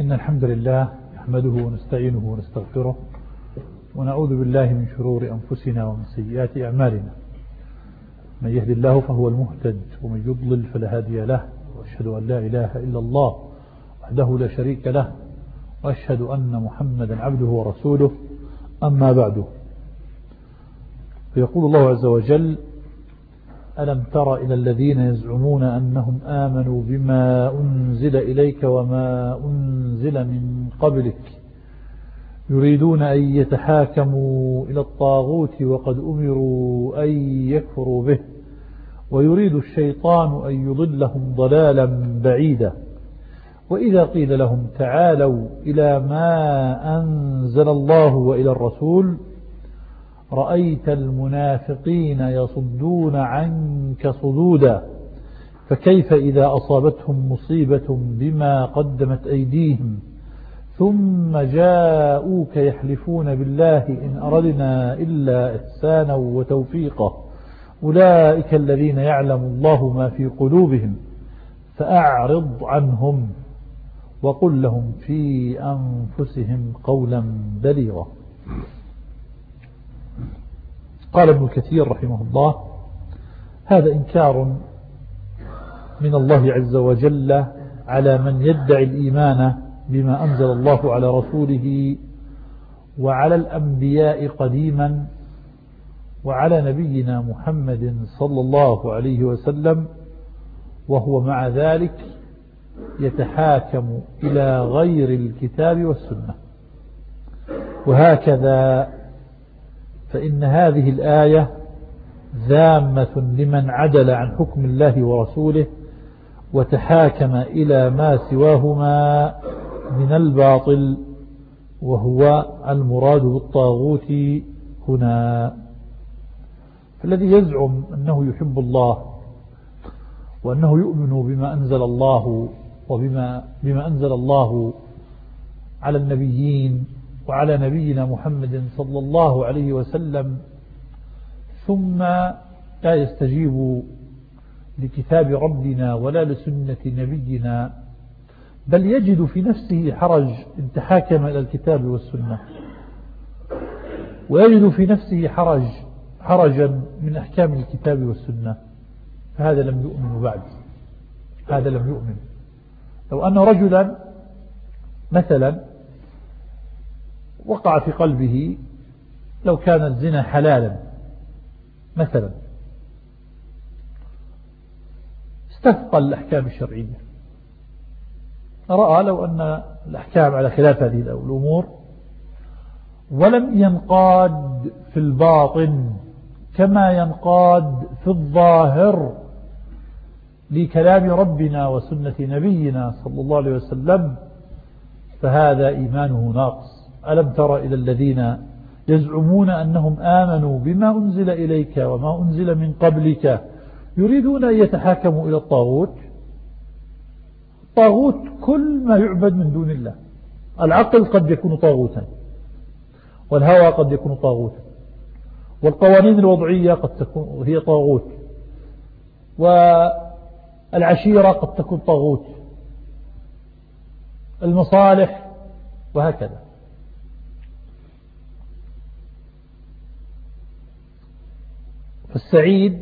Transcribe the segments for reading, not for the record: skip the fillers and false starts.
إن الحمد لله نحمده ونستعينه ونستغفره ونعوذ بالله من شرور أنفسنا ومن سيئات أعمالنا. من يهد الله فهو المهتد ومن يضلل فلا هادي له، وأشهد أن لا إله إلا الله وحده لا شريك له، وأشهد أن محمدا عبده ورسوله. أما بعد، فيقول الله عز وجل: ألم تر إلى الذين يزعمون أنهم آمنوا بما أنزل إليك وما أنزل من قبلك يريدون أن يتحاكموا إلى الطاغوت وقد أمروا أن يكفروا به ويريد الشيطان أن يضلهم ضلالا بعيدا. وإذا قيل لهم تعالوا إلى ما أنزل الله وإلى الرسول رأيت المنافقين يصدون عنك صدودا، فكيف إذا أصابتهم مصيبة بما قدمت أيديهم ثم جاءوك يحلفون بالله إن أردنا إلا إحسانا وتوفيقا أولئك الذين يعلم الله ما في قلوبهم فأعرض عنهم وقل لهم في أنفسهم قولا بليغا. قال ابن كثير رحمه الله: هذا إنكار من الله عز وجل على من يدعي الإيمان بما أنزل الله على رسوله وعلى الأنبياء قديما وعلى نبينا محمد صلى الله عليه وسلم، وهو مع ذلك يتحاكم إلى غير الكتاب والسنة. وهكذا فإن هذه الآية ذامة لمن عدل عن حكم الله ورسوله وتحاكم إلى ما سواهما من الباطل، وهو المراد بالطاغوت هنا. فالذي يزعم أنه يحب الله وأنه يؤمن بما أنزل الله بما أنزل الله على النبيين وعلى نبينا محمد صلى الله عليه وسلم، ثم لا يستجيب لكتاب ربنا ولا لسنة نبينا، بل يجد في نفسه حرج إن تحاكم إلى الكتاب والسنة، ويجد في نفسه حرجا من أحكام الكتاب والسنة، فهذا لم يؤمن بعد. هذا لم يؤمن. لو أن رجلا مثلا وقع في قلبه، لو كان الزنا حلالا مثلا، استثقل الأحكام الشرعية، رأى لو أن الأحكام على خلاف هذه الأمور، ولم ينقاد في الباطن كما ينقاد في الظاهر لكلام ربنا وسنة نبينا صلى الله عليه وسلم، فهذا إيمانه ناقص. ألم تر إلى الذين يزعمون أنهم آمنوا بما أنزل إليك وما أنزل من قبلك يريدون أن يتحاكموا إلى الطاغوت. الطاغوت كل ما يعبد من دون الله. العقل قد يكون طاغوتا، والهوى قد يكون طاغوتا، والقوانين الوضعية قد تكون هي طاغوت، والعشيرة قد تكون طاغوت، المصالح، وهكذا. فالسعيد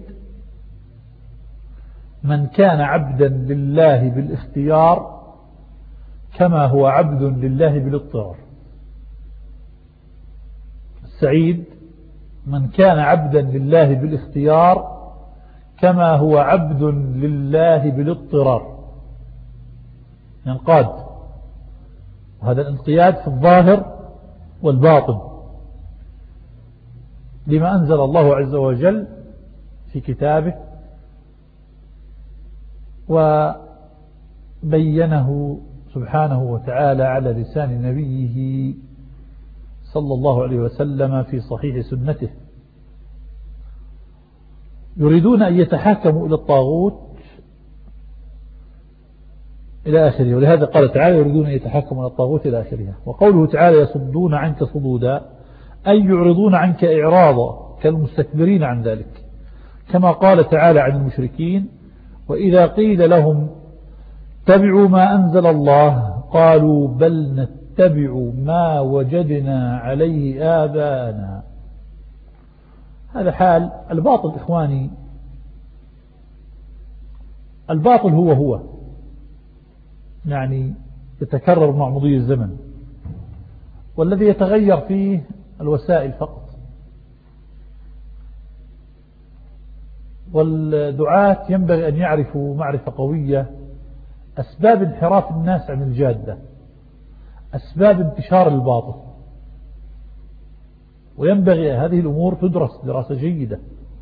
من كان عبدا لله بالاختيار كما هو عبد لله بالاضطرار. السعيد من كان عبدا لله بالاختيار كما هو عبد لله بالاضطرار، ينقاد. وهذا الانقياد في الظاهر والباطن لما أنزل الله عز وجل في كتابه وبينه سبحانه وتعالى على لسان نبيه صلى الله عليه وسلم في صحيح سنته. يريدون أن يتحاكموا إلى الطاغوت إلى آخره، ولهذا قال تعالى: يريدون أن يتحاكموا إلى الطاغوت إلى آخرها. وقوله تعالى: يصدون عنك صدودا، أي يعرضون عنك إعراضا كالمستكبرين عن ذلك، كما قال تعالى عن المشركين: وإذا قيل لهم اتبعوا ما أنزل الله وقالوا بل نتبع ما وجدنا عليه آباءنا. هذا حال الباطل إخواني. الباطل هو يعني يتكرر مع مضي الزمن، والذي يتغير فيه الوسائل فقط. والدعاة ينبغي أن يعرفوا معرفة قوية أسباب انحراف الناس عن الجادة، أسباب انتشار الباطل، وينبغي هذه الأمور تدرس دراسة جيدة.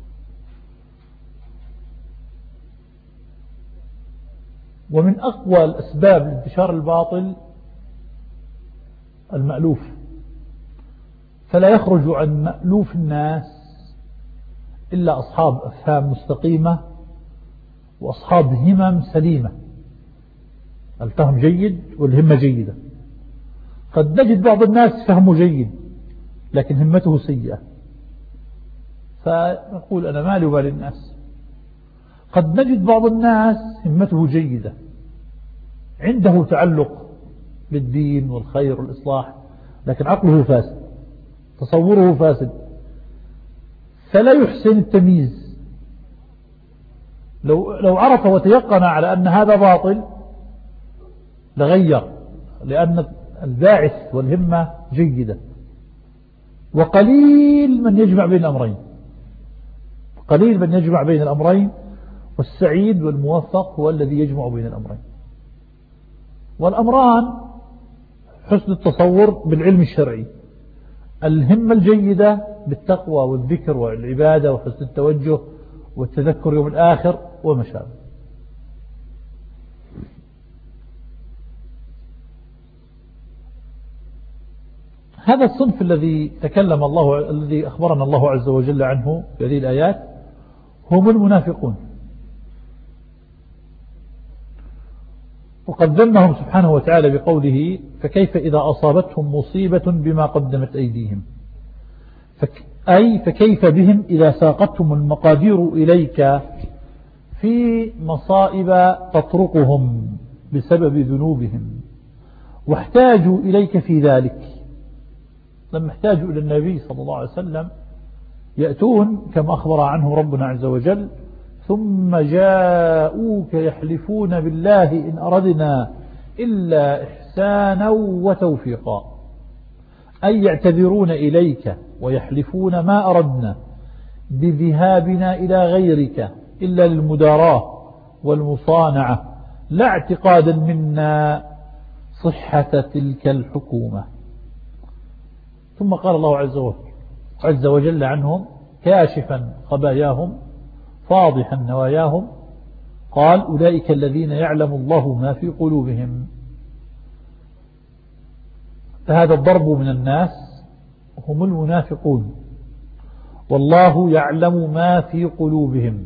ومن أقوى الأسباب لانتشار الباطل المألوف، فلا يخرج عن مألوف الناس إلا أصحاب أفهام مستقيمة وأصحاب همم سليمة. الفهم جيد والهمة جيدة. قد نجد بعض الناس فهمه جيد لكن همته سيئة، فنقول أنا مالي وبالي الناس. قد نجد بعض الناس همته جيدة، عنده تعلق بالدين والخير والإصلاح، لكن عقله فاسد، تصوره فاسد، فلا يحسن التمييز. لو عرف وتيقن على أن هذا باطل لغير، لأن الباعث والهمة جيدة. وقليل من يجمع بين الأمرين، قليل من يجمع بين الأمرين، والسعيد والموفق هو الذي يجمع بين الأمرين. والأمران حسن التصور بالعلم الشرعي، الهمة الجيدة بالتقوى والذكر والعبادة وحسن التوجه والتذكر يوم الآخر وما شابه. هذا الصنف الذي الذي أخبرنا الله عز وجل عنه في هذه الآيات هم المنافقون. وقد ذمهم سبحانه وتعالى بقوله فكيف إذا أصابتهم مصيبة بما قدمت أيديهم، فكيف بهم إذا ساقتهم المقادير إليك في مصائب تطرقهم بسبب ذنوبهم واحتاجوا إليك في ذلك. لما احتاجوا إلى النبي صلى الله عليه وسلم يأتون كما أخبر عنه ربنا عز وجل ثم جاءوك يحلفون بالله إن أردنا إلا إحسانا وتوفيقا، أي يعتذرون إليك ويحلفون ما أردنا بذهابنا إلى غيرك إلا للمداراة والمصانعة لا اعتقادا منا صحة تلك الحكومة. ثم قال الله عز وجل عنهم كاشفا خباياهم فاضحا نواياهم قال أولئك الذين يعلم الله ما في قلوبهم. فهذا الضرب من الناس هم المنافقون، والله يعلم ما في قلوبهم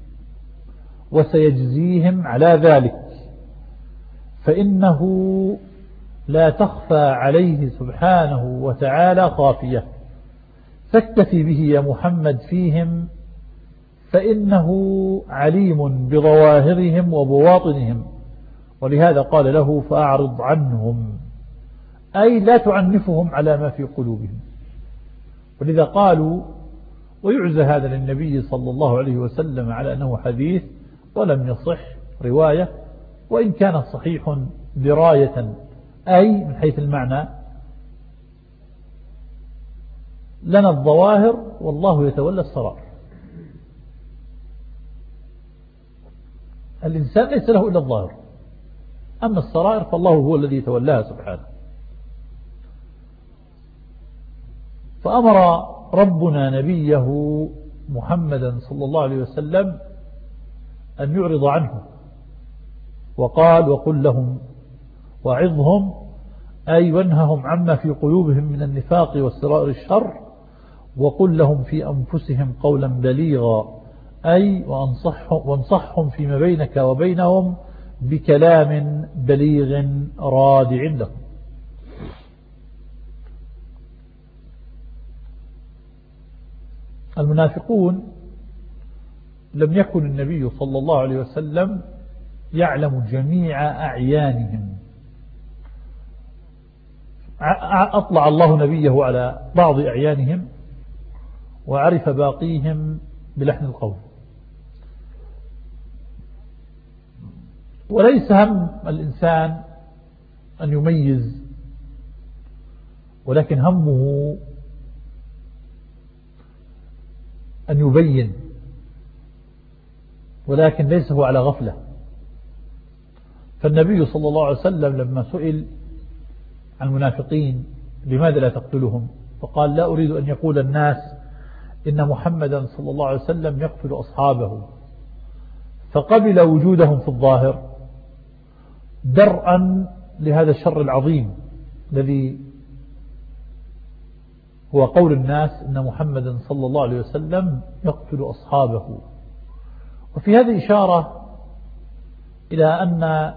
وسيجزيهم على ذلك، فإنه لا تخفى عليه سبحانه وتعالى خافية، فاكتفي به يا محمد فيهم فإنه عليم بظواهرهم وبواطنهم. ولهذا قال له فأعرض عنهم، أي لا تعنفهم على ما في قلوبهم. ولذا قالوا ويعزى هذا للنبي صلى الله عليه وسلم على أنه حديث ولم يصح رواية، وإن كان صحيح دراية أي من حيث المعنى لنا الظواهر والله يتولى السرائر. الإنسان ليس له إلا الظاهر، أما السرائر فالله هو الذي يتولاها سبحانه. فأمر ربنا نبيه محمدا صلى الله عليه وسلم أن يعرض عنه، وقال وقل لهم وعظهم، أي وانههم عما في قلوبهم من النفاق والسرائر الشر، وقل لهم في أنفسهم قولا بليغا، أي وانصحهم فيما بينك وبينهم بكلام بليغ رادع لهم. المنافقون لم يكن النبي صلى الله عليه وسلم يعلم جميع أعيانهم، أطلع الله نبيه على بعض أعيانهم وعرف باقيهم بلحن القول. وليس هم الإنسان أن يميز، ولكن همه أن يبين، ولكن ليس هو على غفلة. فالنبي صلى الله عليه وسلم لما سئل عن المنافقين لماذا لا تقتلهم، فقال لا أريد أن يقول الناس إن محمدا صلى الله عليه وسلم يقتل أصحابه، فقبل وجودهم في الظاهر درءا لهذا الشر العظيم الذي هو قول الناس إن محمدا صلى الله عليه وسلم يقتل أصحابه. وفي هذه إشارة إلى أن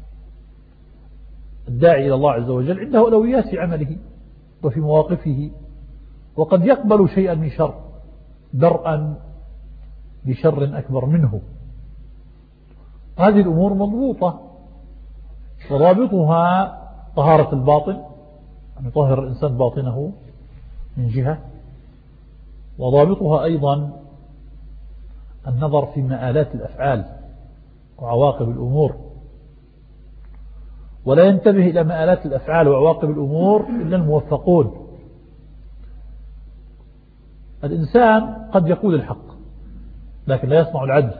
الداعي إلى الله عز وجل عنده أولويات في عمله وفي مواقفه، وقد يقبل شيئا من شر درءا لشر أكبر منه. هذه الأمور مضبوطة، وضابطها طهارة الباطن، أن يطهر الإنسان باطنه من جهة، وضابطها أيضا النظر في مآلات الأفعال وعواقب الأمور، ولا ينتبه إلى مآلات الأفعال وعواقب الأمور إلا الموفقون. الإنسان قد يقول الحق لكن لا يصنع العدل،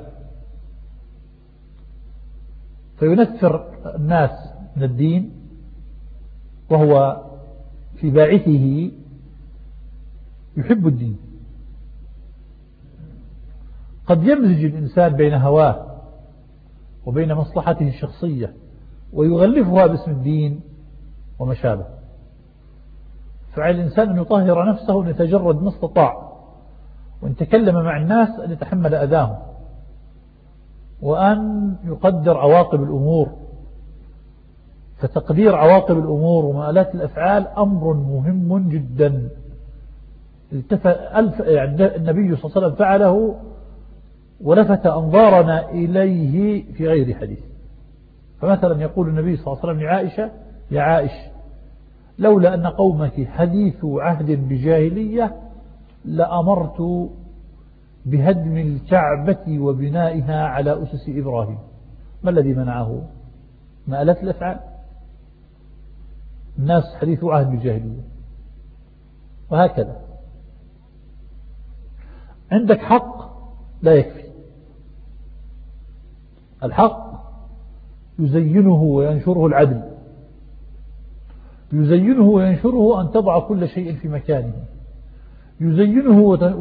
فينفر الناس من الدين وهو في باعثه يحب الدين. قد يمزج الإنسان بين هواه وبين مصلحته الشخصية ويغلفها باسم الدين وما شابه. فعلى الإنسان أن يطهر نفسه وأن يتجرد ما استطاع، وأن تكلم مع الناس أن يتحمل أذاهم، وأن يقدر عواقب الأمور. فتقدير عواقب الأمور ومآلات الأفعال أمر مهم جدا. يعني النبي صلى الله عليه وسلم فعله ولفت أنظارنا إليه في غير حديث. فمثلا يقول النبي صلى الله عليه وسلم لعائشة: يا عائشة، لولا أن قومك حديث عهد بجاهلية لأمرت بهدم الكعبة وبنائها على أسس إبراهيم. ما الذي منعه؟ مآلات الأفعال. الناس حديث عهد بالجاهلية، وهكذا. عندك حق لا يكفي، الحق يزينه وينشره العدل، يزينه وينشره أن تضع كل شيء في مكانه، يزينه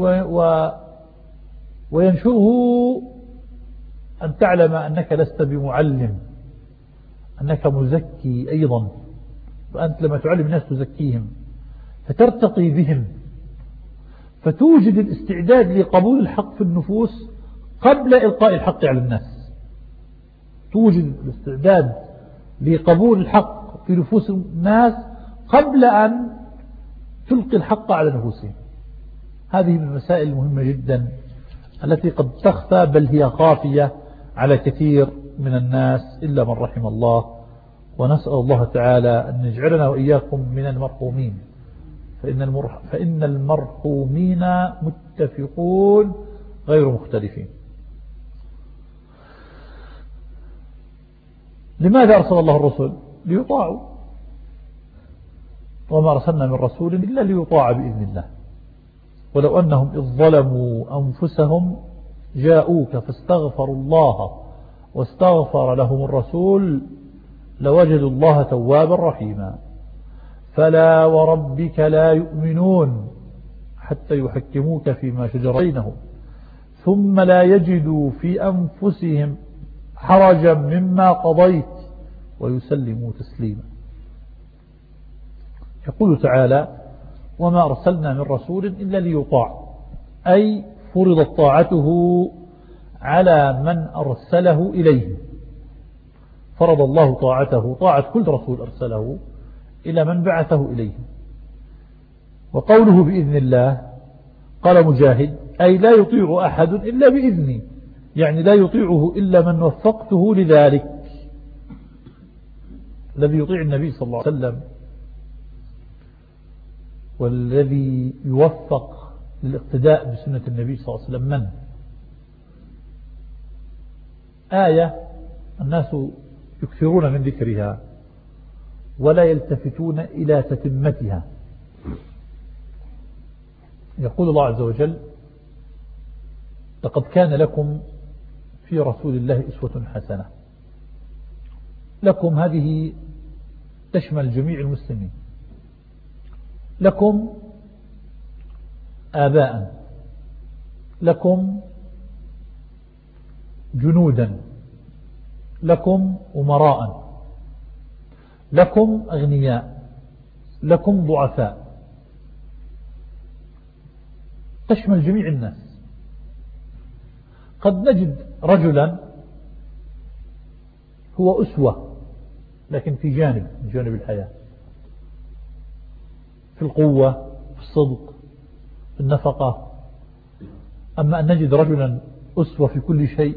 وينشره أن تعلم أنك لست بمعلم، أنك مزكي أيضا، وأنت لما تعلم الناس تزكيهم فترتقي بهم، فتوجد الاستعداد لقبول الحق في النفوس قبل إلقاء الحق على الناس. توجد الاستعداد لقبول الحق في نفوس الناس قبل أن تلقي الحق على نفوسهم. هذه من المسائل المهمة جدا التي قد تخفى، بل هي خافية على كثير من الناس إلا من رحم الله. ونسأل الله تعالى أن يجعلنا وإياكم من المرحومين، فإن المرحومين متفقون غير مختلفين. لماذا أرسل الله الرسل؟ ليطاعوا، وما أرسلنا من رسول إلا ليطاع بإذن الله. ولو أنهم إذ ظلموا أنفسهم جاءوك فاستغفروا الله واستغفر لهم الرسول لوجدوا الله توابا رحيما. فلا وربك لا يؤمنون حتى يحكموك فيما شجر بينهم ثم لا يجدوا في أنفسهم حرجا مما قضيت ويسلموا تسليما. يقول تعالى: وما أرسلنا من رسول إلا ليطاع، أي فرضت طاعته على من أرسله إليه. فرض الله طاعته، طاعة كل رسول أرسله إلى من بعثه إليه. وقوله بإذن الله، قال مجاهد: أي لا يطيع أحد إلا بإذني، يعني لا يطيعه إلا من وفقته لذلك. الذي يطيع النبي صلى الله عليه وسلم والذي يوفق للاقتداء بسنة النبي صلى الله عليه وسلم من؟ آية الناس يكثرون من ذكرها ولا يلتفتون إلى تتمتها. يقول الله عز وجل: لقد كان لكم في رسول الله أسوة حسنة. لكم هذه تشمل جميع المسلمين. لكم آباء، لكم جنودا، لكم أمراء، لكم أغنياء، لكم ضعفاء، تشمل جميع الناس. قد نجد رجلا هو أسوة لكن في جانب من جانب الحياة، في القوة، في الصدق، في النفقة. أما أن نجد رجلا أسوة في كل شيء،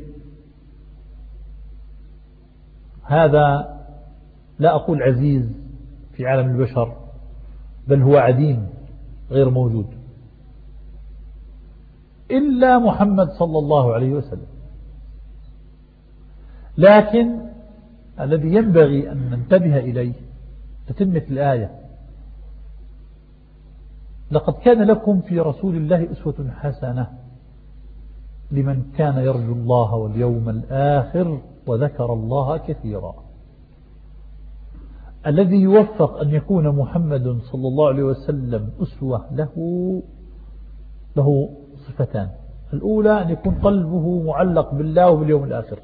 هذا لا أقول عزيز في عالم البشر، بل هو عديم غير موجود إلا محمد صلى الله عليه وسلم. لكن الذي ينبغي أن ننتبه إليه تتمة الآية: لقد كان لكم في رسول الله أسوة حسنة لمن كان يرجو الله واليوم الآخر وذكر الله كثيرا. الذي يوفق أن يكون محمد صلى الله عليه وسلم أسوة له صفتان: الأولى أن يكون قلبه معلق بالله وباليوم الآخر،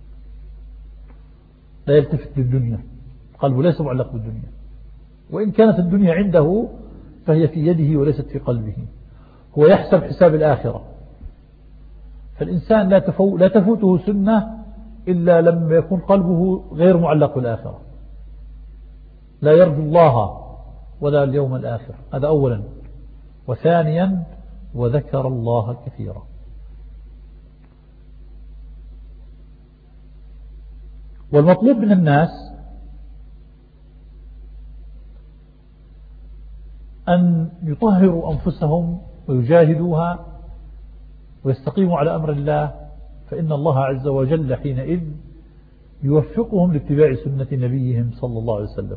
لا يلتفت للدنيا، قلبه ليس معلق بالدنيا، وإن كانت الدنيا عنده فهي في يده وليست في قلبه. هو يحسب حساب الآخرة. فالإنسان لا تفوته سنة إلا لما يكون قلبه غير معلق بالآخرة، لا يرجو الله ولا اليوم الآخر. هذا أولا. وثانيا: وذكر الله كثيرا. والمطلوب من الناس أن يطهروا أنفسهم ويجاهدوها ويستقيموا على أمر الله، فإن الله عز وجل حينئذ يوفقهم لاتباع سنة نبيهم صلى الله عليه وسلم.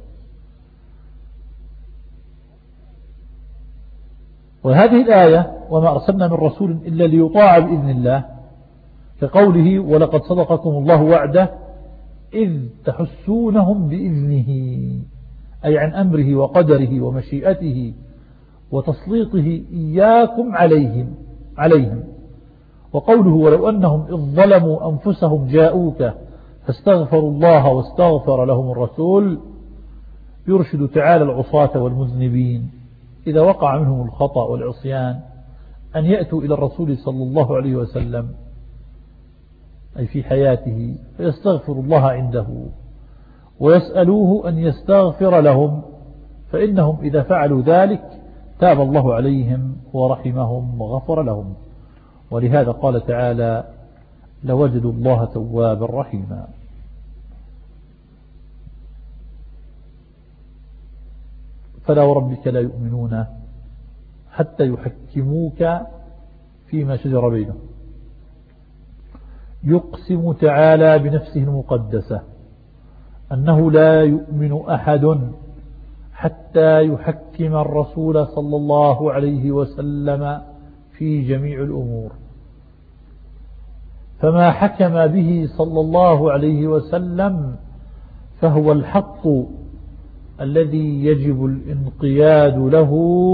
وهذه الآية: وما أرسلنا من رسول إلا ليطاع بإذن الله، كقوله: ولقد صدقكم الله وعده إذ تحسونهم بإذنه، أي عن أمره وقدره ومشيئته وتسليطه إياكم عليهم. وقوله: ولو أنهم إذ ظلموا أنفسهم جاءوك فاستغفروا الله واستغفر لهم الرسول، يرشد تعالى العصاة والمذنبين إذا وقع منهم الخطأ والعصيان أن يأتوا إلى الرسول صلى الله عليه وسلم، أي في حياته، فيستغفر الله عنده ويسألوه أن يستغفر لهم، فإنهم إذا فعلوا ذلك تاب الله عليهم ورحمهم وغفر لهم. ولهذا قال تعالى: لوجدوا الله توابا رحيما. فلا وربك لا يؤمنون حتى يحكموك فيما شجر بينهم. يقسم تعالى بنفسه المقدسة أنه لا يؤمن أحد حتى يحكم الرسول صلى الله عليه وسلم في جميع الأمور، فما حكم به صلى الله عليه وسلم فهو الحق الذي يجب الانقياد له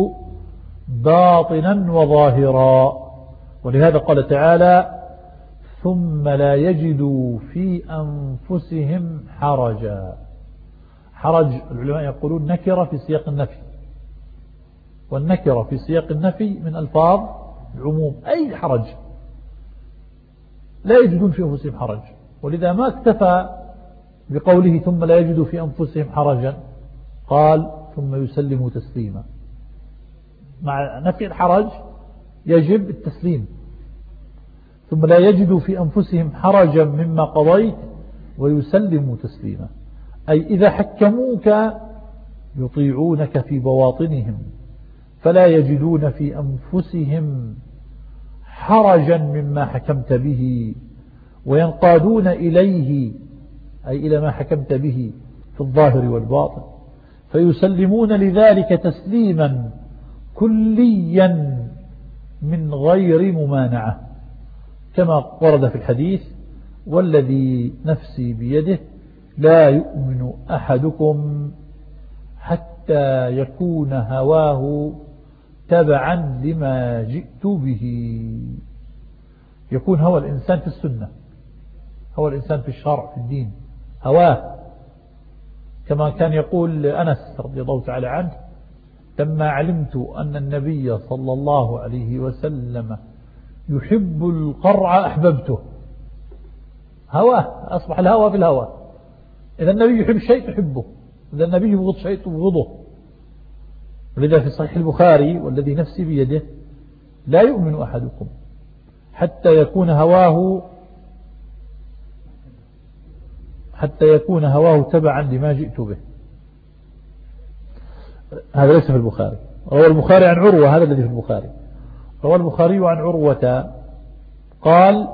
باطنا وظاهرا. ولهذا قال تعالى: ثم لا يجدوا في أنفسهم حرجا. حرج العلماء يقولون نكرة في سياق النفي، والنكرة في سياق النفي من ألفاظ العموم، أي حرج، لا يجدون في أنفسهم حرج. ولذا ما اكتفى بقوله ثم لا يجدوا في أنفسهم حرجا، قال ثم يسلموا تسليما. مع نفي الحرج يجب التسليم. ثم لا يجدوا في أنفسهم حرجا مما قضيت ويسلموا تسليما، أي إذا حكموك يطيعونك في بواطنهم فلا يجدون في أنفسهم حرجا مما حكمت به وينقادون إليه أي إلى ما حكمت به في الظاهر والباطن فيسلمون لذلك تسليما كليا من غير ممانعة كما ورد في الحديث والذي نفسي بيده لا يؤمن أحدكم حتى يكون هواه تبعا لما جئت به. يكون هوى الإنسان في السنة، هوى الإنسان في الشرع في الدين، هواه كما كان يقول أنس رضي الله تعالى عنه لما علمت أن النبي صلى الله عليه وسلم يحب القرع أحببته. هواه أصبح الهوى في الهوى. إذا النبي يحب شيء تحبه، إذا النبي يبغض شيء تبغضه. ولذا في صحيح البخاري والذي نفسي بيده لا يؤمن أحدكم حتى يكون هواه تبعا لما جئت به. هذا ليس في البخاري. روى البخاري عن عروة، هذا الذي في البخاري. روى البخاري عن عروة قال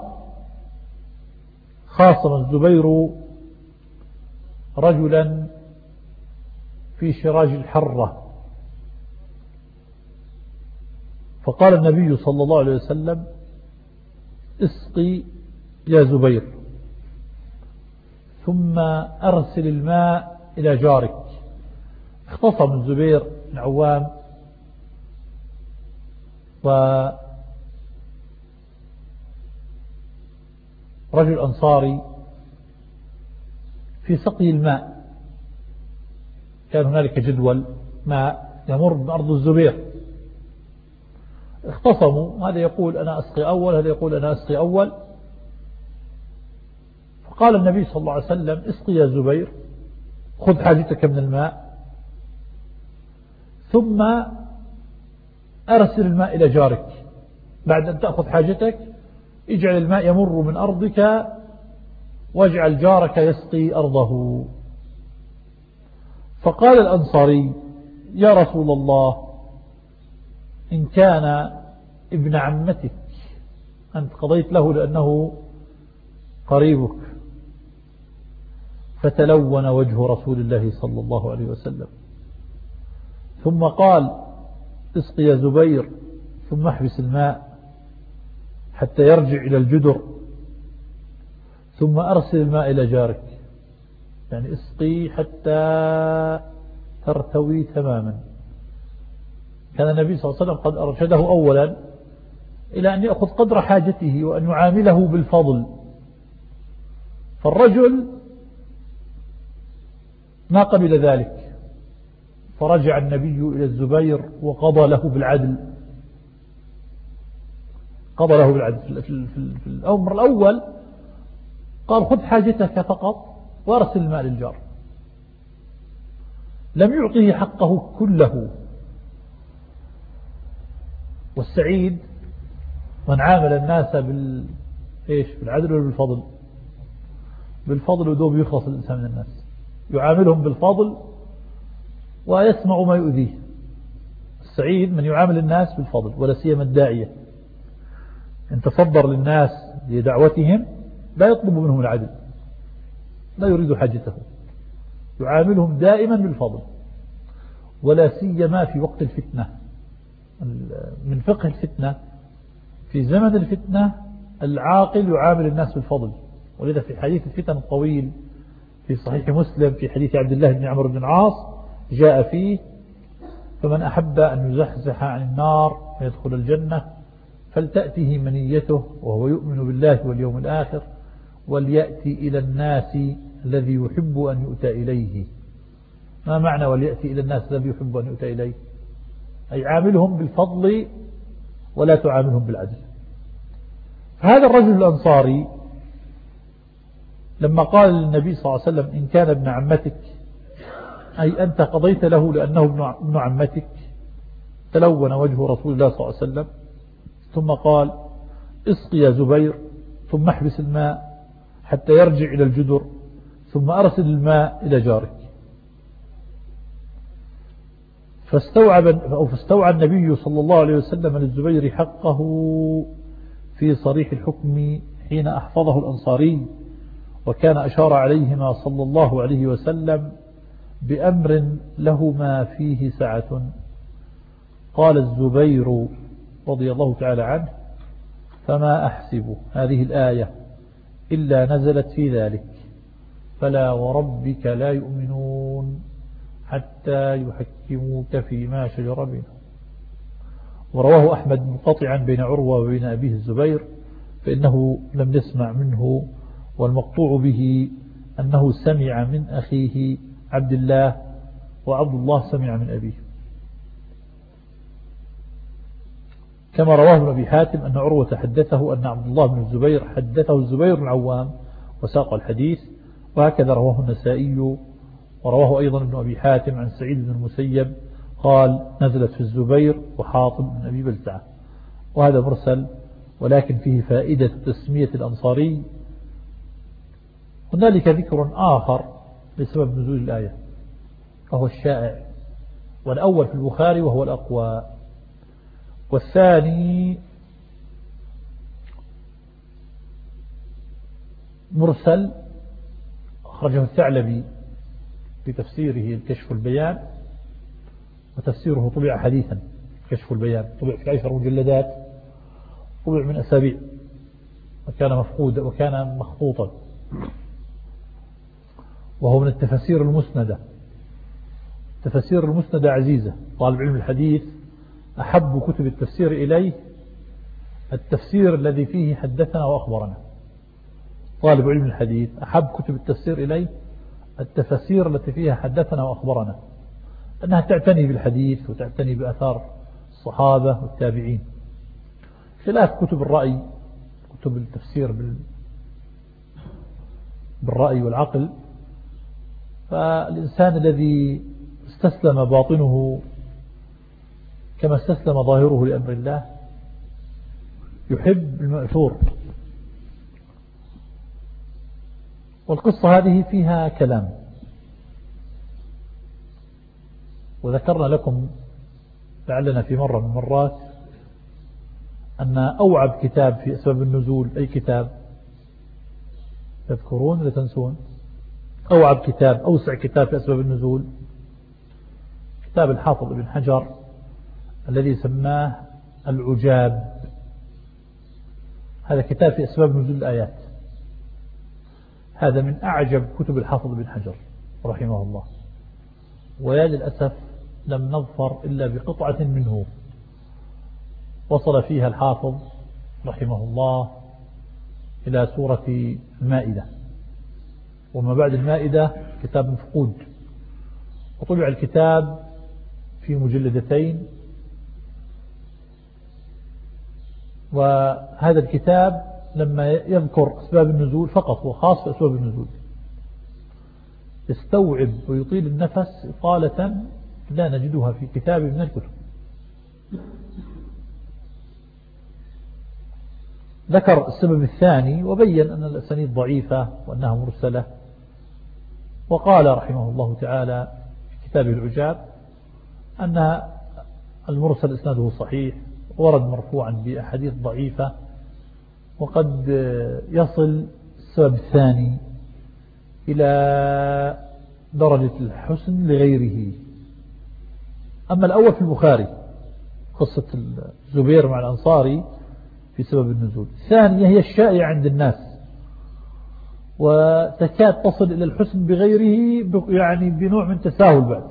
خاصم الزبير رجلا في شراج الحرة فقال النبي صلى الله عليه وسلم اسقي يا زبير ثم أرسل الماء إلى جارك. اختصم الزبير بن عوام ورجل أنصاري في سقي الماء. كان هنالك جدول ماء يمر بأرض الزبير، اختصموا، هذا يقول أنا أسقي أول، هذا يقول أنا أسقي أول. فقال النبي صلى الله عليه وسلم اسقي يا زبير، خذ حاجتك من الماء ثم أرسل الماء إلى جارك. بعد أن تأخذ حاجتك اجعل الماء يمر من أرضك واجعل جارك يسقي أرضه. فقال الأنصاري يا رسول الله إن كان ابن عمتك أنت قضيت له لأنه قريبك. فتلون وجه رسول الله صلى الله عليه وسلم ثم قال اسقي يا زبير ثم احبس الماء حتى يرجع إلى الجدر ثم أرسل الماء إلى جارك، يعني اسقي حتى ترتوي تماما. كان النبي صلى الله عليه وسلم قد أرشده أولا إلى أن يأخذ قدر حاجته وأن يعامله بالفضل. فالرجل ما قبل ذلك فرجع النبي إلى الزبير وقضى له بالعدل. قضى له بالعدل في الأمر الأول قال خذ حاجتك فقط وارسل الماء للجار، لم يعطيه حقه كله. والسعيد من عامل الناس بالعدل ولا بالفضل؟ بالفضل، ودوب يخلص الإنسان من الناس، يعاملهم بالفضل ويسمع ما يؤذيه. السعيد من يعامل الناس بالفضل، ولا سيما الداعية إن تصدر للناس لدعوتهم لا يطلب منهم العدل، لا يريد حاجته، يعاملهم دائما بالفضل، ولا سيما في وقت الفتنة. من فقه الفتنة في زمن الفتنة العاقل يعامل الناس بالفضل. ولذا في حديث الفتن الطويل في صحيح مسلم في حديث عبد الله بن عمرو بن العاص جاء فيه فمن أحب أن يزحزح عن النار ويدخل الجنة فلتأته منيته وهو يؤمن بالله واليوم الآخر وليأتي إلى الناس الذي يحب أن يؤتى إليه. ما معنى وليأتي إلى الناس الذي يحب أن يؤتى إليه؟ أي عاملهم بالفضل ولا تعاملهم بالعدل. فهذا الرجل الأنصاري لما قال للنبي صلى الله عليه وسلم إن كان ابن عمتك أي أنت قضيت له لأنه ابن عمتك، تلون وجه رسول الله صلى الله عليه وسلم ثم قال اسقي يا زبير ثم احبس الماء حتى يرجع إلى الجدر ثم أرسل الماء إلى جارك. فاستوعى النبي صلى الله عليه وسلم للزبير حقه في صريح الحكم حين أحفظه الأنصاري، وكان أشار عليهما صلى الله عليه وسلم بأمر لهما فيه سعة. قال الزبير رضي الله تعالى عنه: فما أحسب هذه الآية إلا نزلت في ذلك، فلا وربك لا يؤمنون حتى يحكموك فيما شجر بينهم. ورواه أحمد منقطعا بين عروة وبين أبيه الزبير، فإنه لم يسمع منه، والمقطوع به أنه سمع من أخيه عبد الله، وعبد الله سمع من أبيه. كما رواه ابن أبي حاتم أن عروة حدثه أن عبد الله بن الزبير حدثه الزبير بن العوام وساق الحديث، وهكذا رواه النسائي. ورواه أيضا ابن أبي حاتم عن سعيد بن المسيب قال: نزلت في الزبير وحاطب بن أبي بلتعة. وهذا مرسل، ولكن فيه فائدة تسمية الأنصاري. هنالك ذكر آخر لسبب نزول الآية وهو الشائع، والأول في البخاري وهو الأقوى، والثاني مرسل أخرجه الثعلبي في تفسيره الكشف البيان، وتفسيره طبع حديثا. كشف البيان طبع في 10 مجلدات، طبع من أسابيع، وكان مفقودا وكان مخطوطا، وهو من التفسير المسندة. التفسير المسندة عزيزة، طالب علم الحديث أحب كتب التفسير إليه التفسير الذي فيه حدثنا وأخبرنا. طالب علم الحديث أحب كتب التفسير إليه التفسير التي فيها حدثنا وأخبرنا، أنها تعتني بالحديث وتعتني بأثار الصحابة والتابعين، خلاف كتب الرأي، كتب التفسير بالرأي والعقل. فالإنسان الذي استسلم باطنه كما استسلم ظاهره لأمر الله يحب المأثور. والقصة هذه فيها كلام، وذكرنا لكم لعلنا في مرة من المرات أن أوعب كتاب في أسباب النزول أي كتاب؟ تذكرون ولا تنسون؟ أوعب كتاب، أوسع كتاب في أسباب النزول كتاب الحافظ ابن حجر الذي سماه العجاب. هذا كتاب في أسباب نزول الآيات، هذا من أعجب كتب الحافظ ابن حجر رحمه الله، ويا للأسف لم نظفر إلا بقطعة منه وصل فيها الحافظ رحمه الله إلى سورة المائدة، وما بعد المائدة كتاب مفقود. وطبع الكتاب في مجلدتين، وهذا الكتاب لما يذكر أسباب النزول فقط وخاص بأسباب النزول يستوعب ويطيل النفس إطالة لا نجدها في كتاب من الكتب. ذكر السبب الثاني وبين أن الأسانيد ضعيفة وأنها مرسلة، وقال رحمه الله تعالى في كتابه العجاب أن المرسل إسناده صحيح، ورد مرفوعا بأحاديث ضعيفة، وقد يصل السبب الثاني إلى درجة الحسن لغيره. أما الأول في البخاري قصة الزبير مع الأنصاري في سبب النزول، الثانية هي الشائعة عند الناس وتكاد تصل إلى الحسن بغيره، يعني بنوع من تساهل بعد.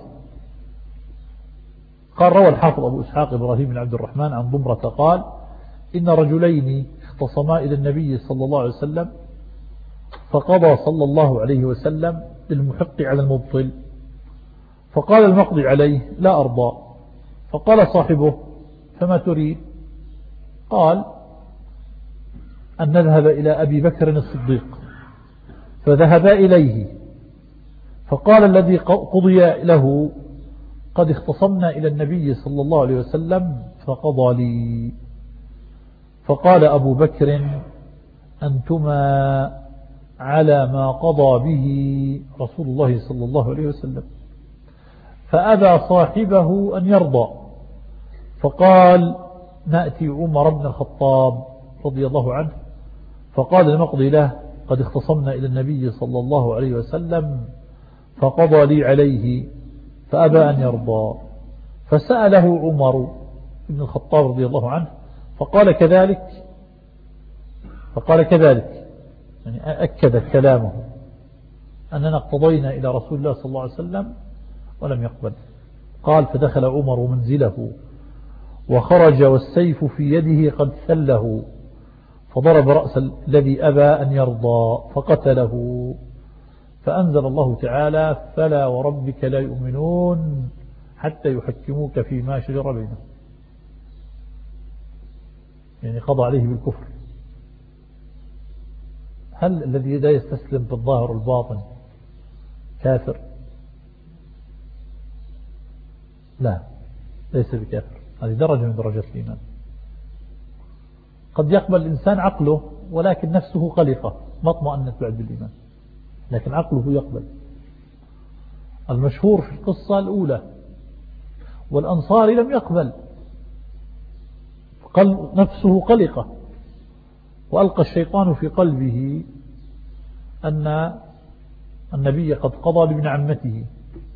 قال: روى الحافظ أبو إسحاق إبراهيم بن عبد الرحمن عن ضمرة قال: إن رجلين اختصما إلى النبي صلى الله عليه وسلم فقضى صلى الله عليه وسلم للمحق على المبطل، فقال المقضي عليه: لا أرضى. فقال صاحبه: فما تريد؟ قال: أن نذهب إلى أبي بكر الصديق. فذهبا إليه، فقال الذي قضي له: قد اختصمنا إلى النبي صلى الله عليه وسلم فقضى لي. فقال أبو بكر: أنتما على ما قضى به رسول الله صلى الله عليه وسلم. فأبى صاحبه أن يرضى، فقال نأتي عمر بن الخطاب رضي الله عنه، فقال المقضي له قد اختصمنا إلى النبي صلى الله عليه وسلم فقضى لي عليه فأبى أن يرضى، فسأله عمر بن الخطاب رضي الله عنه فقال كذلك يعني أكد كلامه أننا اقتضينا إلى رسول الله صلى الله عليه وسلم ولم يقبل. قال فدخل عمر منزله وخرج والسيف في يده قد سله، فضرب رأس الذي أبى أن يرضى فقتله، فأنزل الله تعالى فلا وربك لا يؤمنون حتى يحكموك فيما شجر بينهم، يعني قضى عليه بالكفر. هل الذي لا يستسلم بالظاهر والباطن كافر؟ لا، ليس بكافر، هذه درجة من درجات الإيمان. قد يقبل الإنسان عقله ولكن نفسه قلقة ما اطمأنت بعد بالإيمان، لكن عقله يقبل. المشهور في القصة الأولى والأنصاري لم يقبل، نفسه قلقة، وألقى الشيطان في قلبه أن النبي قد قضى لابن عمته،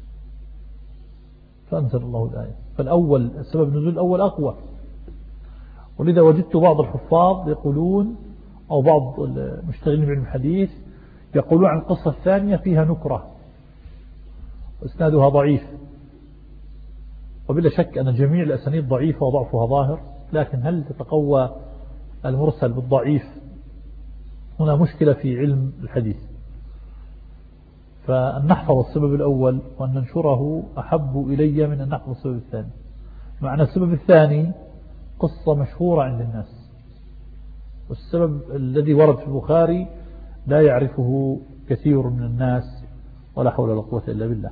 فأنزل الله الآية. فالأول السبب نزول الأول أقوى، ولذا وجدت بعض الحفاظ يقولون أو بعض المشتغلين بعلم الحديث يقولون عن القصة الثانية فيها نكرة وإسنادها ضعيف، وبلا شك أن جميع الأسانيد ضعيفة وضعفها ظاهر، لكن هل تتقوى المرسل بالضعيف؟ هنا مشكلة في علم الحديث. فأن نحفظ السبب الأول وأن ننشره أحب إلي من أن نحفظ السبب الثاني، معنى السبب الثاني قصة مشهورة عند الناس، والسبب الذي ورد في البخاري لا يعرفه كثير من الناس، ولا حول ولا قوة إلا بالله.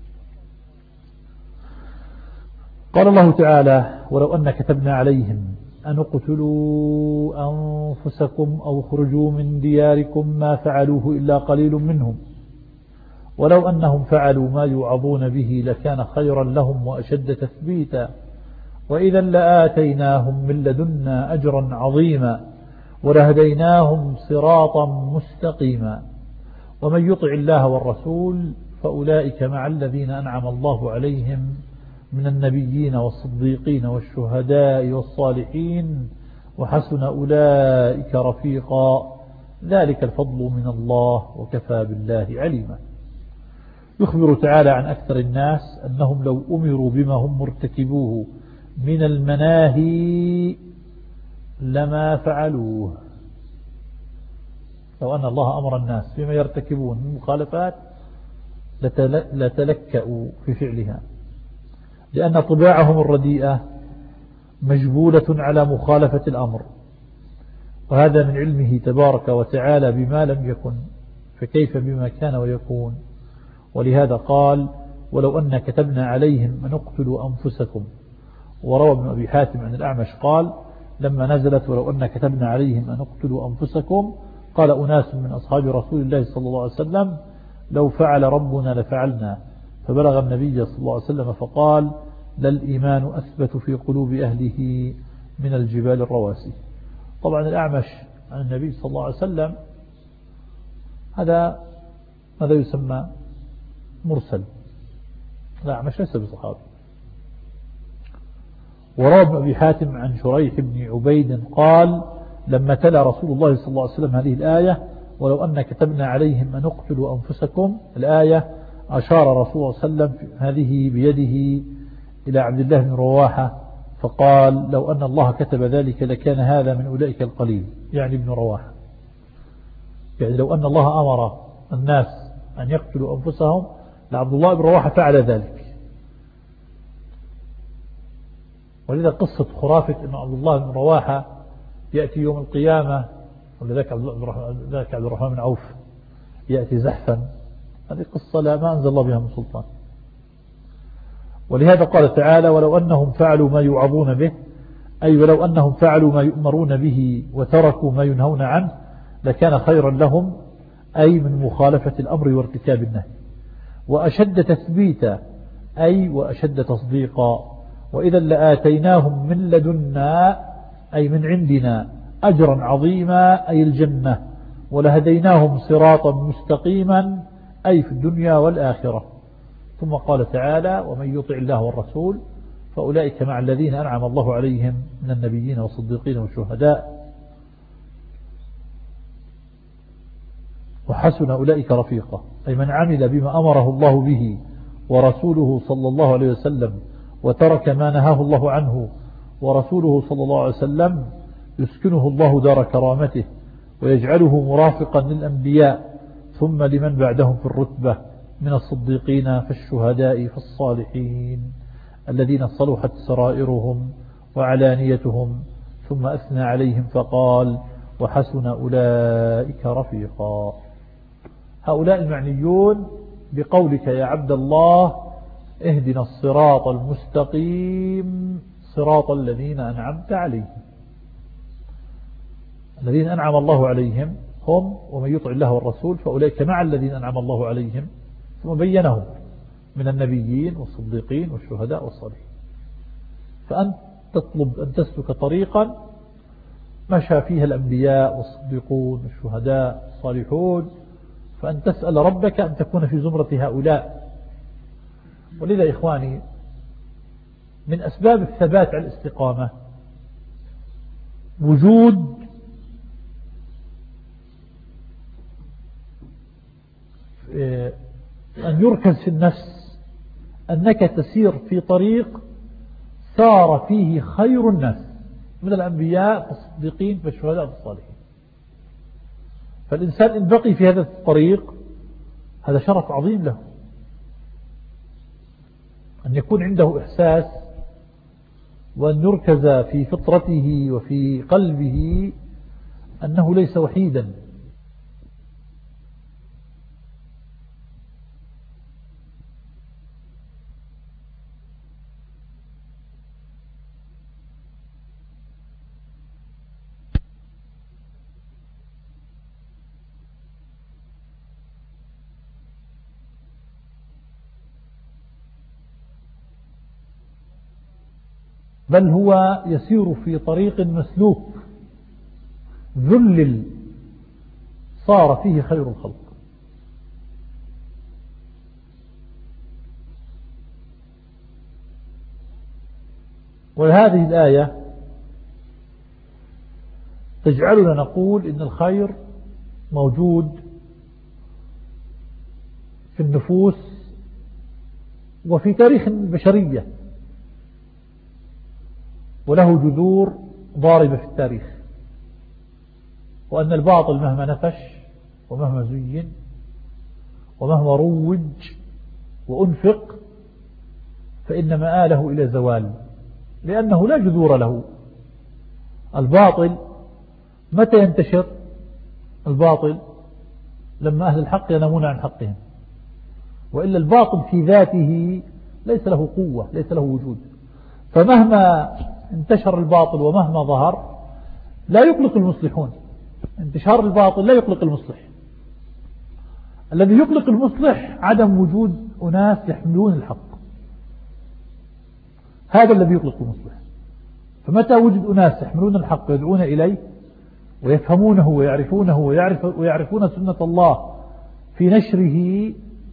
قال الله تعالى ولو أن كتبنا عليهم أن اقتلوا أنفسكم أو اخرجوا من دياركم ما فعلوه إلا قليل منهم ولو أنهم فعلوا ما يوعظون به لكان خيرا لهم وأشد تثبيتا وإذا لآتيناهم من لدنا أجرا عظيما ولهديناهم صراطا مستقيما ومن يطع الله والرسول فأولئك مع الذين أنعم الله عليهم من النبيين والصديقين والشهداء والصالحين وحسن أولئك رفيقا ذلك الفضل من الله وكفى بالله عليما. يخبر تعالى عن أكثر الناس أنهم لو أمروا بما هم مرتكبوه من المناهي لما فعلوه. لو أن الله أمر الناس بما يرتكبون من مخالفات لتلكأوا في فعلها، لأن طباعهم الرديئة مجبولة على مخالفة الأمر، وهذا من علمه تبارك وتعالى بما لم يكن، فكيف بما كان ويكون. ولهذا قال ولو أن كتبنا عليهم أن اقتلوا أنفسكم. وروى ابن أبي حاتم عن الأعمش قال لما نزلت ولو أن كتبنا عليهم أن اقتلوا أنفسكم قال أناس من أصحاب رسول الله صلى الله عليه وسلم لو فعل ربنا لفعلنا، فبلغ النبي صلى الله عليه وسلم فقال للإيمان أثبت في قلوب أهله من الجبال الرواسي. طبعا الأعمش عن النبي صلى الله عليه وسلم هذا ماذا يسمى مرسل، الأعمش ليس بصحابي. وروى ابن أبي حاتم عن شريح بن عبيد قال لما تلا رسول الله صلى الله عليه وسلم هذه الآية ولو أن كتبنا عليهم أن اقتلوا أنفسكم، الآية أشار رسول الله صلى الله عليه وسلم هذه بيده إلى عبد الله بن رواحة فقال لو أن الله كتب ذلك لكان هذا من أولئك القليل، يعني ابن رواحة، يعني لو أن الله أمر الناس أن يقتلوا أنفسهم لعبد الله بن رواحة فعل ذلك. ولذا قصة خرافة أن عبد الله بن رواحة يأتي يوم القيامة ولذلك عبد الرحمن بن عوف يأتي زحفا، هذه قصة لا ما أنزل الله بها من سلطان. ولهذا قال تعالى ولو أنهم فعلوا ما يوعظون به، أي ولو أنهم فعلوا ما يؤمرون به وتركوا ما ينهون عنه لكان خيرا لهم، أي من مخالفة الأمر وارتكاب النهي، وأشد تثبيتا، أي وأشد تصديقا. وإذا لآتيناهم من لدنا أي من عندنا أجرا عظيما أي الجنة، ولهديناهم صراطا مستقيما أي في الدنيا والآخرة. ثم قال تعالى: ومن يطع الله والرسول فأولئك مع الذين أنعم الله عليهم من النبيين والصديقين والشهداء وحسن أولئك رفيقا، أي من عمل بما أمره الله به ورسوله صلى الله عليه وسلم وترك ما نهاه الله عنه ورسوله صلى الله عليه وسلم يسكنه الله دار كرامته ويجعله مرافقا للأنبياء ثم لمن بعدهم في الرتبة من الصديقين فالشهداء فالصالحين الذين صلحت سرائرهم وعلانيتهم، ثم أثنى عليهم فقال: وحسن أولئك رفيقا. هؤلاء المعنيون بقولك يا عبد الله: اهدنا الصراط المستقيم صراط الذين أنعمت عليهم. الذين أنعم الله عليهم هم ومن يطع الله والرسول فأولئك مع الذين أنعم الله عليهم، ثم بينهم من النبيين والصديقين والشهداء والصالحين. فأنت تطلب أن تسلك طريقا مشى فيها الأنبياء والصديقون والشهداء والصالحون، فأن تسأل ربك أن تكون في زمرة هؤلاء. ولذا إخواني من أسباب الثبات على الاستقامة وجود أن يركز في النفس أنك تسير في طريق سار فيه خير الناس من الأنبياء والصديقين والشهداء والصالحين. فالإنسان إن بقي في هذا الطريق هذا شرف عظيم له، أن يكون عنده إحساس وأن يركز في فطرته وفي قلبه أنه ليس وحيدا، بل هو يسير في طريق مسلوك ذلل صار فيه خير الخلق. وهذه الآية تجعلنا نقول إن الخير موجود في النفوس وفي تاريخ البشرية، وله جذور ضاربة في التاريخ، وأن الباطل مهما نفش ومهما زين ومهما روج وأنفق فإن مآله إلى زوال، لأنه لا جذور له. الباطل متى ينتشر؟ الباطل لما أهل الحق ينامون عن حقهم، وإلا الباطل في ذاته ليس له قوة، ليس له وجود. فمهما انتشر الباطل ومهما ظهر لا يقلق المصلحون. انتشار الباطل لا يقلق المصلح. الذي يقلق المصلح عدم وجود أناس يحملون الحق، هذا الذي يقلق المصلح. فمتى وجد أناس يحملون الحق ويدعون إليه ويفهمونه ويعرفونه ويعرفون سنة الله في نشره،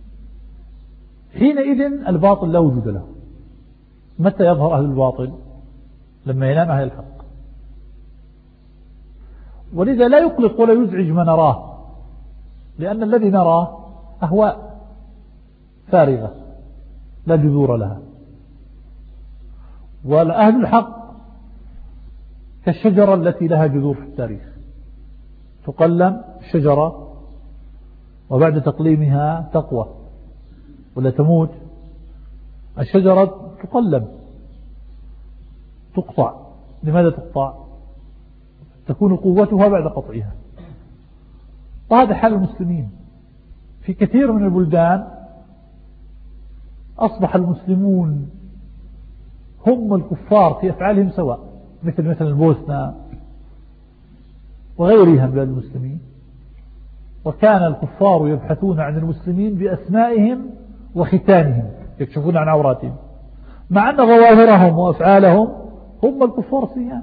حينئذ الباطل لا وجود له. متى يظهر أهل الباطل؟ لما ينام أهل الحق. ولذا لا يقلق ولا يزعج ما نراه، لأن الذي نراه أهواء فارغة لا جذور لها. والأهل الحق كالشجرة التي لها جذور في التاريخ، تقلم الشجرة وبعد تقليمها تقوى ولا تموت. الشجرة تقلم تقطع. لماذا تقطع؟ تكون قوتها بعد قطعها. وهذا حال المسلمين في كثير من البلدان. أصبح المسلمون هم الكفار في أفعالهم سواء، مثل البوسنة وغيرها من بلاد المسلمين. وكان الكفار يبحثون عن المسلمين بأسمائهم وختانهم، يكشفون عن عوراتهم، مع أن ظواهرهم وأفعالهم هم الكفار الصيان.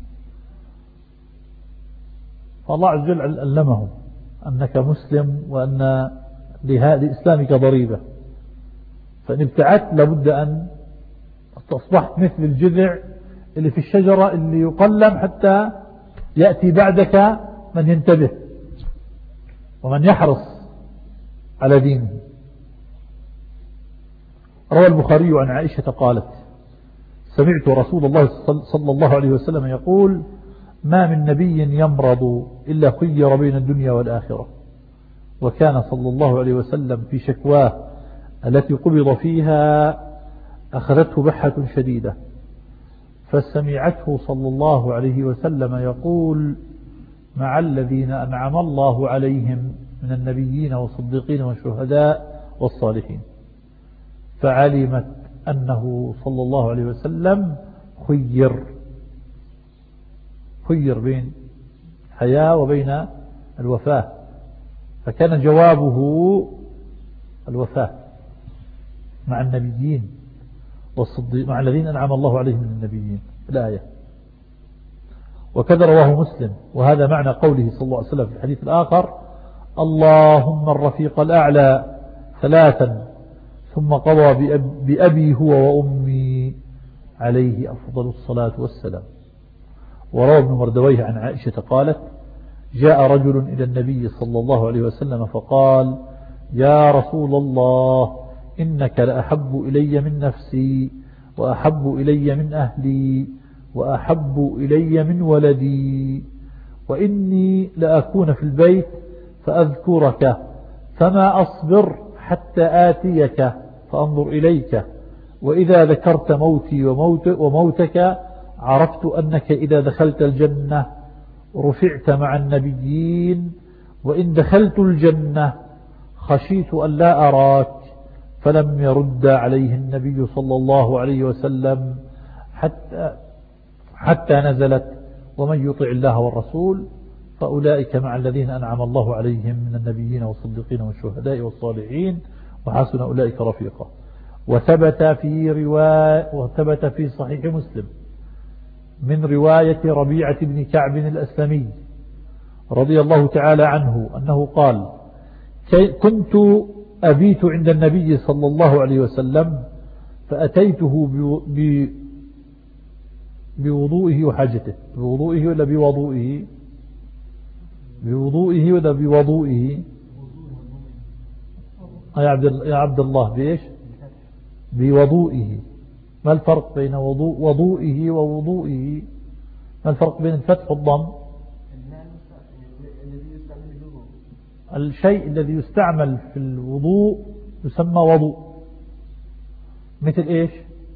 فالله عز وجل علمهم أنك مسلم وأن لإسلامك ضريبة، فإن ابتعدت لابد أن أصبحت مثل الجذع اللي في الشجرة اللي يقلم حتى يأتي بعدك من ينتبه ومن يحرص على دينه. روى البخاري عن عائشة قالت: سمعت رسول الله صلى الله عليه وسلم يقول: ما من نبي يمرض إلا خير بين الدنيا والآخرة. وكان صلى الله عليه وسلم في شكواه التي قبض فيها أخذته بحة شديدة، فسمعته صلى الله عليه وسلم يقول: مع الذين أنعم الله عليهم من النبيين والصديقين والشهداء والصالحين. فعلمت أنه صلى الله عليه وسلم خير بين الحياة وبين الوفاة، فكان جوابه الوفاة مع النبيين والصديق مع الذين أنعم الله عليهم من النبيين الآية. وكذا رواه مسلم، وهذا معنى قوله صلى الله عليه وسلم في الحديث الآخر: اللهم الرفيق الأعلى ثلاثا، ثم قضى بأبي هو وأمي عليه أفضل الصلاة والسلام. وروى ابن مردويه عن عائشة قالت: جاء رجل إلى النبي صلى الله عليه وسلم فقال: يا رسول الله، إنك لأحب إلي من نفسي، وأحب إلي من أهلي، وأحب إلي من ولدي، وإني لأكون في البيت فأذكرك، فما أصبر حتى آتيك فأنظر إليك، وإذا ذكرت موتي وموتك عرفت أنك إذا دخلت الجنة رفعت مع النبيين، وإن دخلت الجنة خشيت أن لا أراك. فلم يرد عليه النبي صلى الله عليه وسلم حتى نزلت: ومن يطع الله والرسول فأولئك مع الذين أنعم الله عليهم من النبيين والصديقين والشهداء والصالحين وحسن أولئك رفيقا. وثبت في صحيح مسلم من رواية ربيعة بن كعب الأسلمي رضي الله تعالى عنه أنه قال: كنت أبيت عند النبي صلى الله عليه وسلم فأتيته بوضوئه وحاجته. بوضوئه ولا بوضوئه؟ بوضوئه ولا بوضوئه؟ يا عبد الله، بإيش؟ بوضوئه. ما الفرق بين وضوئه ووضوئه؟ ما الفرق بين الفتح والضم؟ الشيء الذي يستعمل في الوضوء يسمى وضوء، مثل إيش؟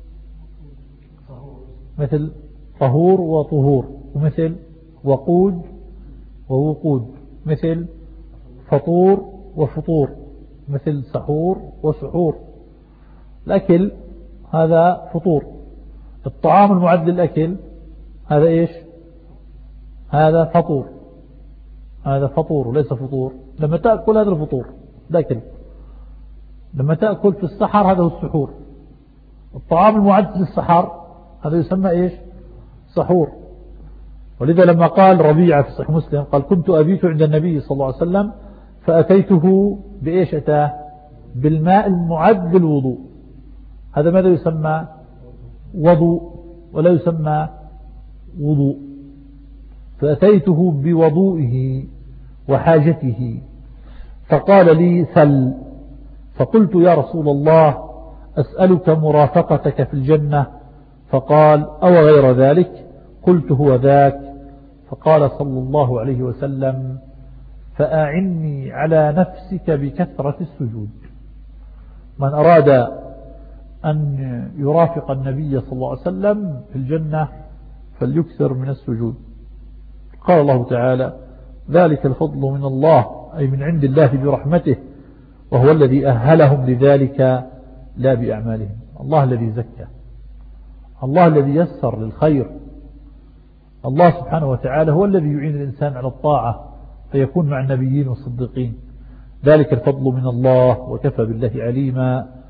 مثل طهور وطهور، ومثل وقود ووقود، مثل فطور وفطور، مثل سحور وسحور. الأكل هذا فطور، الطعام المعد للأكل هذا إيش؟ هذا فطور، هذا فطور وليس فطور. لما تأكل هذا الفطور الأكل، لما تأكل في السحر هذا هو السحور. الطعام المعد للسحر هذا يسمى إيش؟ سحور. ولذا لما قال ربيعة في صحيح مسلم قال: كنت أبيت عند النبي صلى الله عليه وسلم فأتيته بإيش؟ أتاه بالماء المعد للوضوء. هذا ماذا يسمى؟ وضوء، ولا يسمى وضوء. فأتيته بوضوئه وحاجته فقال لي: سل. فقلت: يا رسول الله، أسألك مرافقتك في الجنة. فقال: أو غير ذلك؟ قلت: هو ذاك. فقال صلى الله عليه وسلم: فأعني على نفسك بكثرة السجود. من أراد أن يرافق النبي صلى الله عليه وسلم في الجنة فليكثر من السجود. قال الله تعالى: ذلك الفضل من الله، أي من عند الله برحمته، وهو الذي أهلهم لذلك لا بأعمالهم. الله الذي زكى، الله الذي يسر للخير. الله سبحانه وتعالى هو الذي يعين الإنسان على الطاعة فيكون مع النبيين والصديقين. ذلك الفضل من الله، وكفى بالله عليما،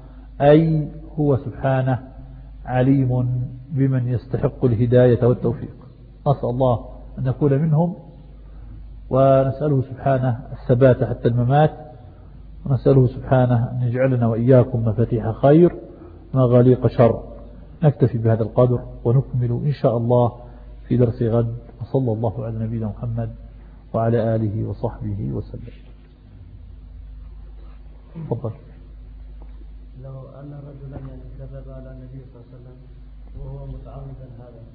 أي هو سبحانه عليم بمن يستحق الهداية والتوفيق. نسأل الله أن نكون منهم، ونسأله سبحانه الثبات حتى الممات، ونسأله سبحانه أن يجعلنا وإياكم مفاتيح خير مغاليق شر. نكتفي بهذا القدر ونكمل إن شاء الله في درس غد. وصلى الله على نبينا محمد وعلى آله وصحبه وسلم. تفضل. لو أن رجلا كذب على النبي صلى الله عليه وسلم وهو متعمدا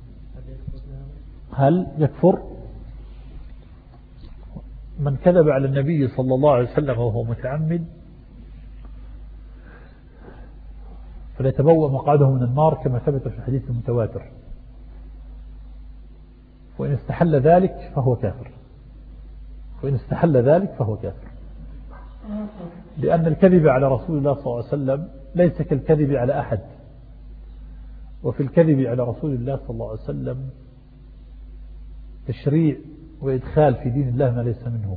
هل يكفر؟ من كذب على النبي صلى الله عليه وسلم وهو متعمد فليتبوأ مقعده من النار كما ثبت في الحديث المتواتر، وإن استحل ذلك فهو كافر، وإن استحل ذلك فهو كافر، لأن الكذب على رسول الله صلى الله عليه وسلم ليس كالكذب على أحد، وفي الكذب على رسول الله صلى الله عليه وسلم تشريع وإدخال في دين الله ما ليس منه،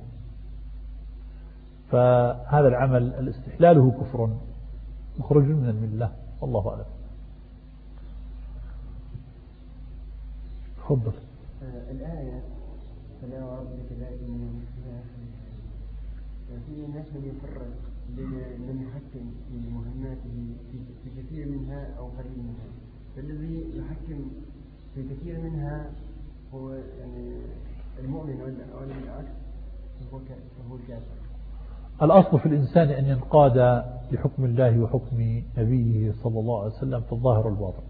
فهذا العمل الاستحلاله كفر مخرج من الملة. والله أعلم. تفضل. الآية فلا ربك لا يؤمنون في ناس من يفرق لم يحكم في مهماته في كثير منها أو قليل منها، فالذي يحكم في كثير منها هو يعني المؤمن ولا العكس فهو الكافر. الأصل في الإنسان أن ينقاد لحكم الله وحكم نبيه صلى الله عليه وسلم في الظاهر والباطن.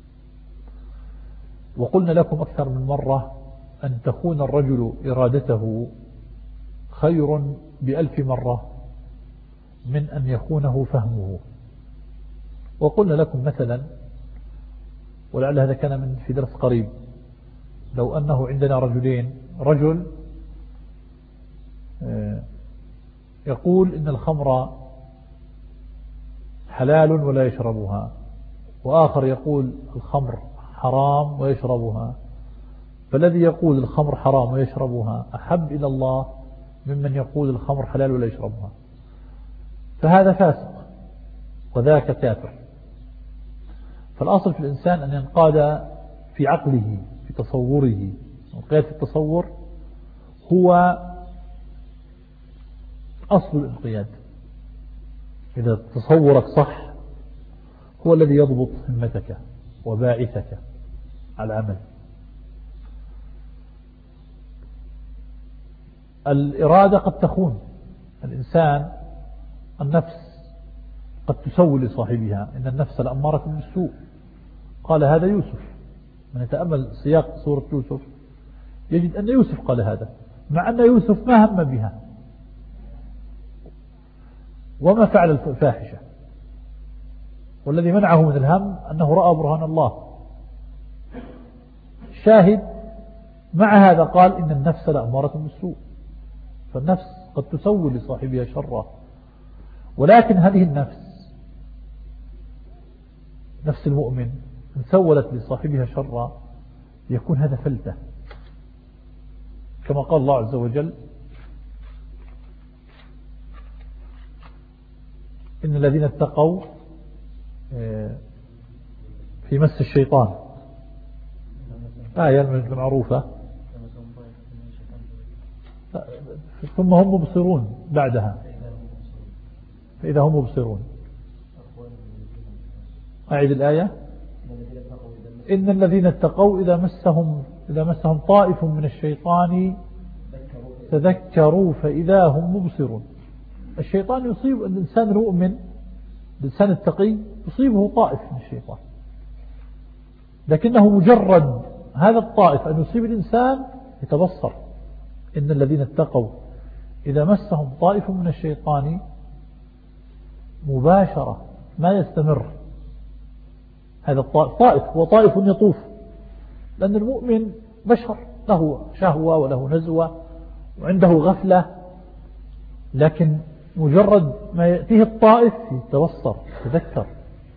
وقلنا لكم أكثر من مرة أن تكون الرجل إرادته خير ب1000 مرة من أن يكونه فهمه. وقلنا لكم مثلا، ولعل هذا كان في درس قريب، لو أنه عندنا رجلين، رجل يقول إن الخمر حلال ولا يشربها، وآخر يقول الخمر حرام ويشربها، فالذي يقول الخمر حرام ويشربها أحب إلى الله ممن يقول الخمر حلال ولا يشربها، فهذا فاسق وذاك كافر. فالأصل في الإنسان أن ينقاد في عقله في تصوره. الانقياد في التصور هو أصل الانقياد. إذا تصورك صح هو الذي يضبط همتك وباعثك على العمل. الإرادة قد تخون الإنسان، النفس قد تسول لصاحبها، إن النفس لأمارة بالسوء. قال هذا يوسف، من يتأمل سياق سورة يوسف يجد أن يوسف قال هذا، مع أن يوسف ما هم بها وما فعل الفاحشة، والذي منعه من الهم أنه رأى برهان الله. شاهد مع هذا قال إن النفس لأمارة بالسوء، فالنفس قد تسول لصاحبها شرا، ولكن هذه النفس، نفس المؤمن إن سولت لصاحبها شرا يكون هذا فلتة، كما قال الله عز وجل إن الذين اتقوا في مس الشيطان، آية معروفة، ثم هم مبصرون بعدها فإذا هم مبصرون. أعيد الآية. إن الذين اتقوا إذا مسهم طائف من الشيطان تذكروا فإذا هم مبصرون. الشيطان يصيب الإنسان المؤمن، الإنسان التقي يصيبه طائف من الشيطان، لكنه مجرد هذا الطائف أن يصيب الإنسان يتبصر. إن الذين اتقوا إذا مسهم طائف من الشيطان مباشرة ما يستمر هذا الطائف، هو طائف يطوف، لأن المؤمن بشر له شهوة وله نزوة وعنده غفلة، لكن مجرد ما يأتيه الطائف يتبصر يتذكر،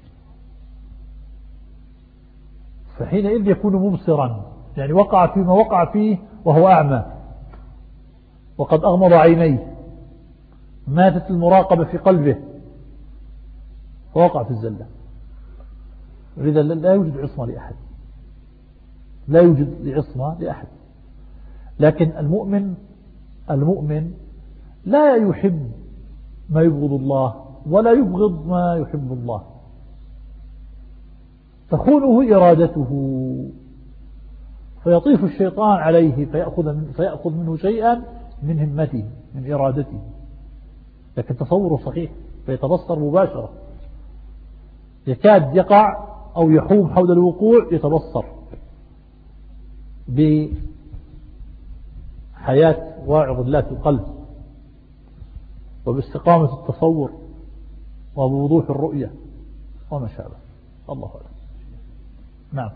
فحينئذ يكون مبصرا، يعني وقع فيما وقع فيه وهو أعمى وقد أغمض عينيه، ماتت المراقبة في قلبه، فوقع في الزلة. لذا لا يوجد عصمة لأحد، لا يوجد عصمة لأحد. لكن المؤمن لا يحب ما يبغض الله ولا يبغض ما يحب الله، تخونه إرادته فيطيف الشيطان عليه فيأخذ منه شيئا من همته من إرادته، لكن تصوره صحيح فيتبصر مباشرة، يكاد يقع أو يحوم حول الوقوع يتبصر بحياة واعظ الله في القلب وباستقامة التصور وبوضوح الرؤية وما شابه. الله أعلم. نعم.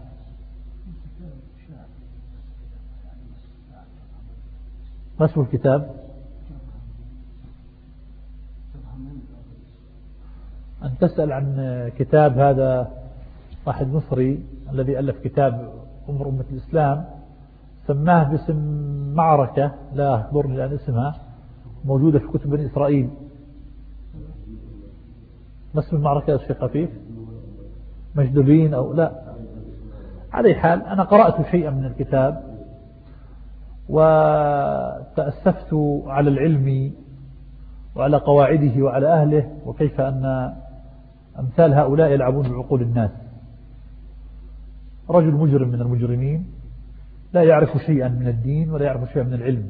ما اسم الكتاب؟ أن تسأل عن كتاب هذا واحد مصري الذي ألف كتاب أمر أمة الإسلام، سماه باسم معركة لا أخبرني الآن اسمها، موجودة في كتب بني إسرائيل. ما اسم المعركة يا شيخ خفيف؟ مجدولين أو لا، على حال أنا قرأت شيئا من الكتاب وتأسفت على العلم وعلى قواعده وعلى أهله، وكيف أن أمثال هؤلاء يلعبون بعقول الناس. رجل مجرم من المجرمين لا يعرف شيئا من الدين ولا يعرف شيئا من العلم،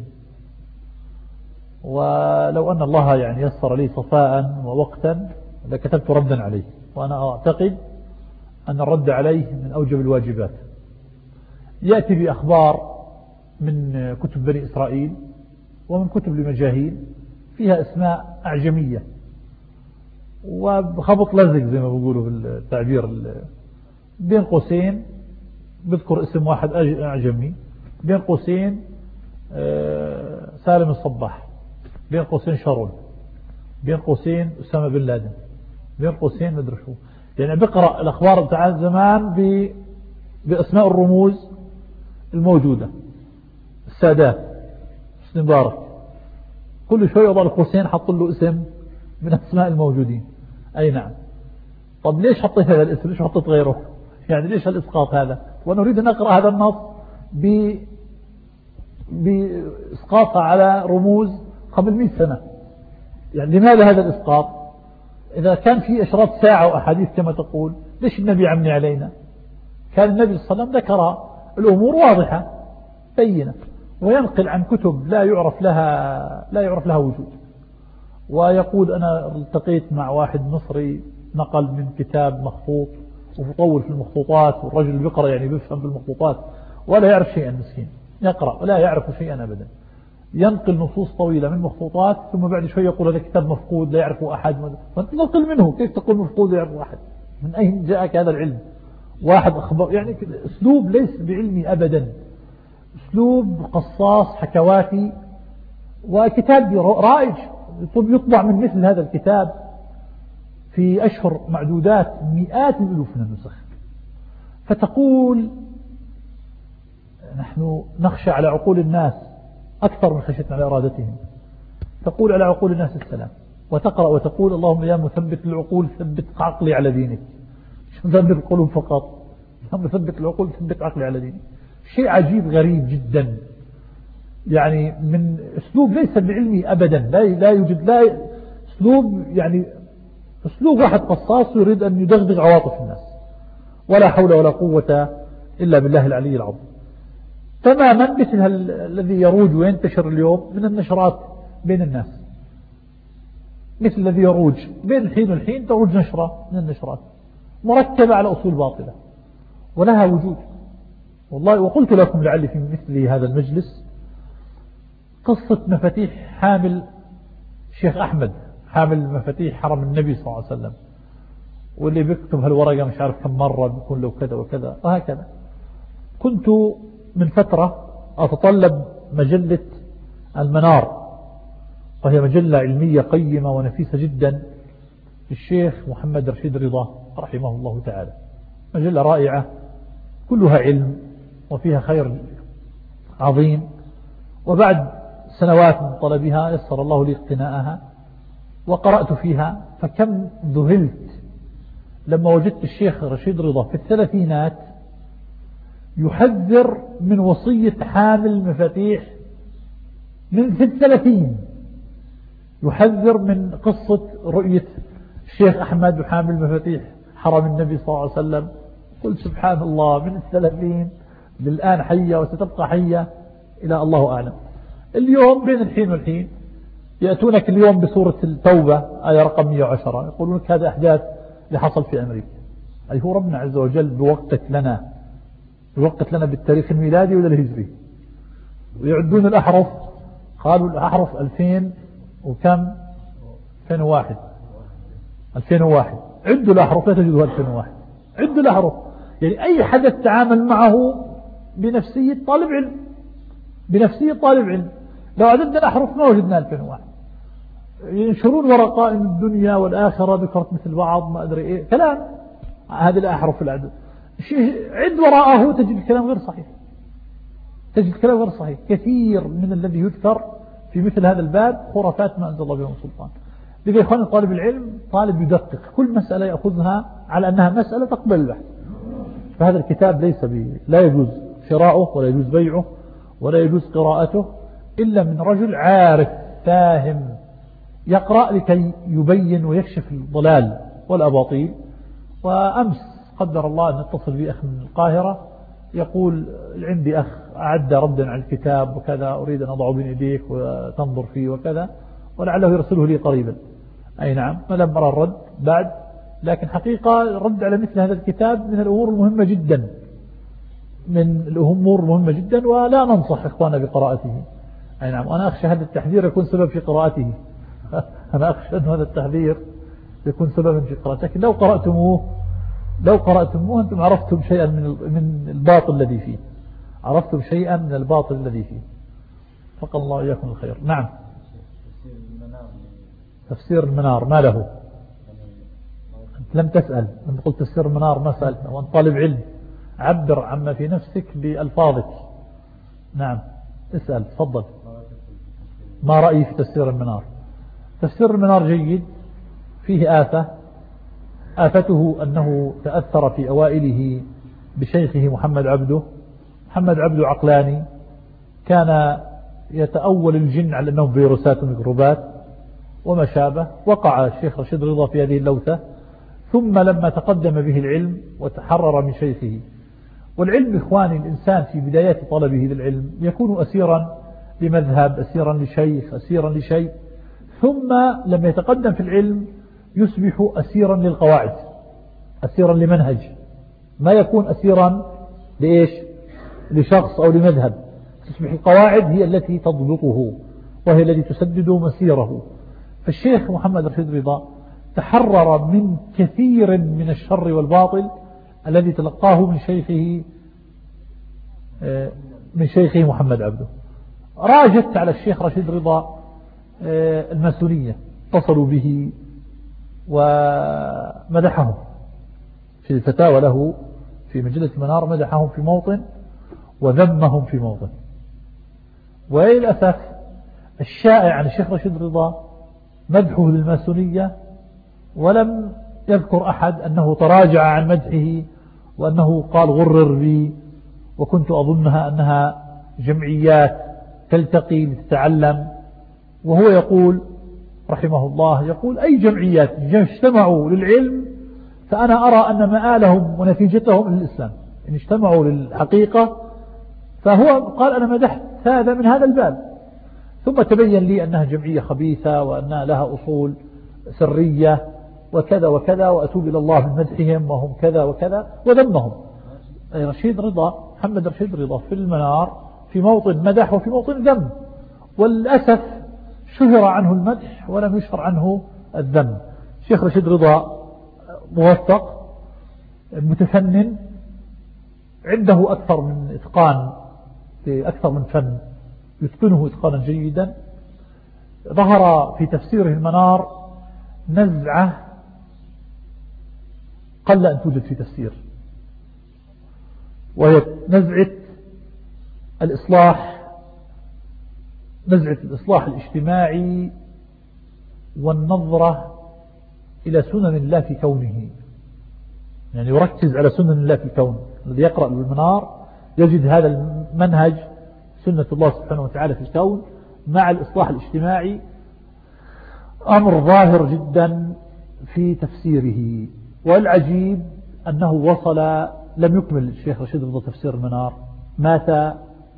ولو أن الله يعني يسر لي صفاء ووقتا لكتبت ردا عليه، وأنا أعتقد أن الرد عليه من أوجب الواجبات. يأتي بأخبار من كتب بني إسرائيل ومن كتب المجاهيل فيها اسماء أعجمية وخبط لزق زي ما بيقولوا بالتعبير، بين قوسين بذكر اسم واحد أعجمي، بين قوسين سالم الصباح، بين قوسين شارون، بين قوسين أسامة بن لادن، بين قوسين مدري شو. يعني بقرأ الأخبار بتاع زمان بأسماء الرموز الموجودة، السادات، حسني مبارك، كل شوي يضع القوسين حط له اسم من أسماء الموجودين. أي نعم. طب ليش حطيت هذا الاسم؟ ليش حطيت غيره؟ يعني ليش الإسقاط هذا؟ ونريد أن نقرأ هذا النص بإسقاطها على رموز قبل 100 سنة. يعني لماذا هذا الإسقاط؟ إذا كان في أشراط ساعة وأحاديث كما تقول، ليش النبي عمني علينا؟ كان النبي صلى الله عليه وسلم ذكر الأمور واضحة بينة، وينقل عن كتب لا يعرف لها وجود. ويقول أنا التقيت مع واحد مصري نقل من كتاب مخطوط ومطول في المخطوطات، والرجل بيقرأ يعني بيفهم في المخطوطات ولا يعرف شيئا، مسكين يقرأ ولا يعرف شيئا أبدا، ينقل نصوص طويلة من مخطوطات ثم بعد شوية يقول هذا كتاب مفقود لا يعرفه أحد. فأنت نقل منه، كيف تقول مفقود لا يعرفه أحد؟ من أين جاءك هذا العلم؟ واحد أخبر يعني أسلوب ليس بعلمي أبدا، أسلوب قصاص حكواتي، وكتاب رائج يطبع من مثل هذا الكتاب في أشهر معدودات مئات الألوف من النسخ. فتقول نحن نخشى على عقول الناس أكثر من خشيتنا على إرادتهم، تقول على عقول الناس السلام، وتقرأ وتقول اللهم يا مثبت العقول ثبت عقلي على دينك، مش مثبت القلوب فقط، اللهم ثبت العقول ثبت عقلي على دينك. شيء عجيب غريب جدا، يعني من أسلوب ليس بعلمي أبدا، لا يوجد لا أسلوب، يعني أسلوب واحد قصاص يريد أن يدغدغ عواطف الناس، ولا حول ولا قوة إلا بالله العلي العظيم. تماما مثل الذي يروج وينتشر اليوم من النشرات بين الناس، مثل الذي يروج بين الحين والحين تروج نشرة من النشرات مركبة على أصول باطلة ولها وجود. والله وقلت لكم لعلي في مثل هذا المجلس قصة مفاتيح حامل شيخ أحمد، حامل مفاتيح حرم النبي صلى الله عليه وسلم، واللي بيكتب هالورقة مش عارف كم مرة بيكون له كذا وكذا وهكذا. كنت من فترة أتطلب مجلة المنار، وهي مجلة علمية قيمة ونفيسة جدا للشيخ محمد رشيد رضا رحمه الله تعالى، مجلة رائعة كلها علم وفيها خير عظيم. وبعد سنوات من طلبها يسر الله لي اقتناءها وقرأت فيها، فكم ذهلت لما وجدت الشيخ رشيد رضا في الثلاثينات يحذر من وصية حامل المفاتيح من في الثلاثين، يحذر من قصة رؤية الشيخ أحمد وحامل مفاتيح حرم النبي صلى الله عليه وسلم. قل سبحان الله، من الثلاثين للآن حية وستبقى حية إلى الله أعلم. اليوم بين الحين والحين يأتونك اليوم بسورة التوبة آية رقم 110 يقولون لك هذا أحداث اللي حصل في أمريكا. أي هو ربنا عز وجل بوقت لنا بالتاريخ الميلادي ولا الهجري، ويعدون الأحرف، قالوا الأحرف 2000 وكم 2001 عدوا الأحرف لا تجدوا 2001، عدوا الأحرف. يعني أي حدث تعامل معه بنفسية طالب علم، لو عددنا الأحرف ما وجدنا 2001. ينشرون ورقاء الدنيا والآخرة ذكرت مثل بعض ما أدري إيه كلام، هذه الأحرف العدد عد وراءه تجد الكلام غير صحيح، كثير من الذي يذكر في مثل هذا الباب خرافات ما أنزل الله بهم سلطان. لذا يا إخواني طالب العلم طالب يدقق كل مسألة يأخذها على أنها مسألة تقبل البحث. فهذا الكتاب لا يجوز شراؤه ولا يجوز بيعه ولا يجوز قراءته إلا من رجل عارف فاهم يقرأ لكي يبين ويكشف الضلال والأباطيل. وأمس قدر الله أن اتصل بي أخ من القاهرة يقول عندي أخ أعد ردا على الكتاب وكذا، أريد أن أضعه بين يديك وتنظر فيه وكذا، ولعله يرسله لي قريبا. أي نعم، فلم أرى الرد بعد، لكن حقيقة الرد على مثل هذا الكتاب من الأمور المهمة جدا، ولا ننصح إخواننا بقراءته. أي نعم، وأنا أخشى هذا التحذير يكون سبب في قراءته أنا أخشى أن هذا التحذير يكون سببا في قراءته. لكن لو قرأتموه أنتم عرفتم شيئا من الباطل الذي فيه، فقال الله إياكم الخير. نعم، تفسير المنار ما له؟ لم تسأل، لم قلت تفسير المنار ما سألت، وأنت طالب علم عبر عما في نفسك بألفاظك. نعم اسأل، تفضل. ما رأيي في تفسير المنار؟ تفسير المنار جيد، فيه آفته أنه تأثر في أوائله بشيخه محمد عبده عقلاني، كان يتأول الجن على أنهم فيروسات وميكروبات وما شابه. وقع الشيخ رشيد رضا في هذه اللوثة، ثم لما تقدم به العلم وتحرر من شيخه. والعلم إخواني، الإنسان في بدايات طلبه للعلم يكون أسيرا لمذهب، أسيرا لشيخ، أسيرا لشيء، ثم لما يتقدم في العلم يصبح أسيرا للقواعد، أسيرا لمنهج، ما يكون أسيرا لإيش؟ لشخص أو لمذهب. تصبح القواعد هي التي تضبطه وهي التي تسدد مسيره. فالشيخ محمد رشيد رضا تحرر من كثير من الشر والباطل الذي تلقاه من شيخه محمد عبده. راجت على الشيخ رشيد رضا الماسونية، اتصلوا به ومدحهم في الفتاوى له في مجلة المنار، مدحهم في موطن وذمهم في موطن. وللأسف الشائع عن الشيخ رشيد رضا مدحه للماسونية، ولم يذكر أحد أنه تراجع عن مدحه وأنه قال غرر بي وكنت أظنها أنها جمعيات تلتقي لتتعلم. وهو يقول رحمه الله، يقول أي جمعيات اجتمعوا للعلم فأنا أرى أن مآلهم ونتيجتهم للإسلام، إن اجتمعوا للحقيقة. فهو قال أنا مدحت هذا من هذا الباب، ثم تبين لي أنها جمعية خبيثة وأنها لها أصول سرية وكذا وكذا، وأتوب إلى الله من مدحهم وهم كذا وكذا وذمهم. رشيد رضا، محمد رشيد رضا في المنار في موطن مدح وفي موطن ذم، والأسف شهر عنه المدح ولم يشهر عنه الذم. الشيخ رشيد رضا موفق متفنن، عنده أكثر من إتقان في أكثر من فن، يتقنه إتقانا جيدا. ظهر في تفسيره المنار نزعة قل أن توجد في تفسير، وهي نزعة الإصلاح الاجتماعي والنظرة إلى سنن الله في كونه. يعني يركز على سنن الله في الكون. الذي يقرأ بالمنار يجد هذا المنهج سنة الله سبحانه وتعالى في الكون مع الإصلاح الاجتماعي أمر ظاهر جدا في تفسيره. والعجيب أنه وصل، لم يكمل الشيخ رشيد رضا تفسير المنار، مات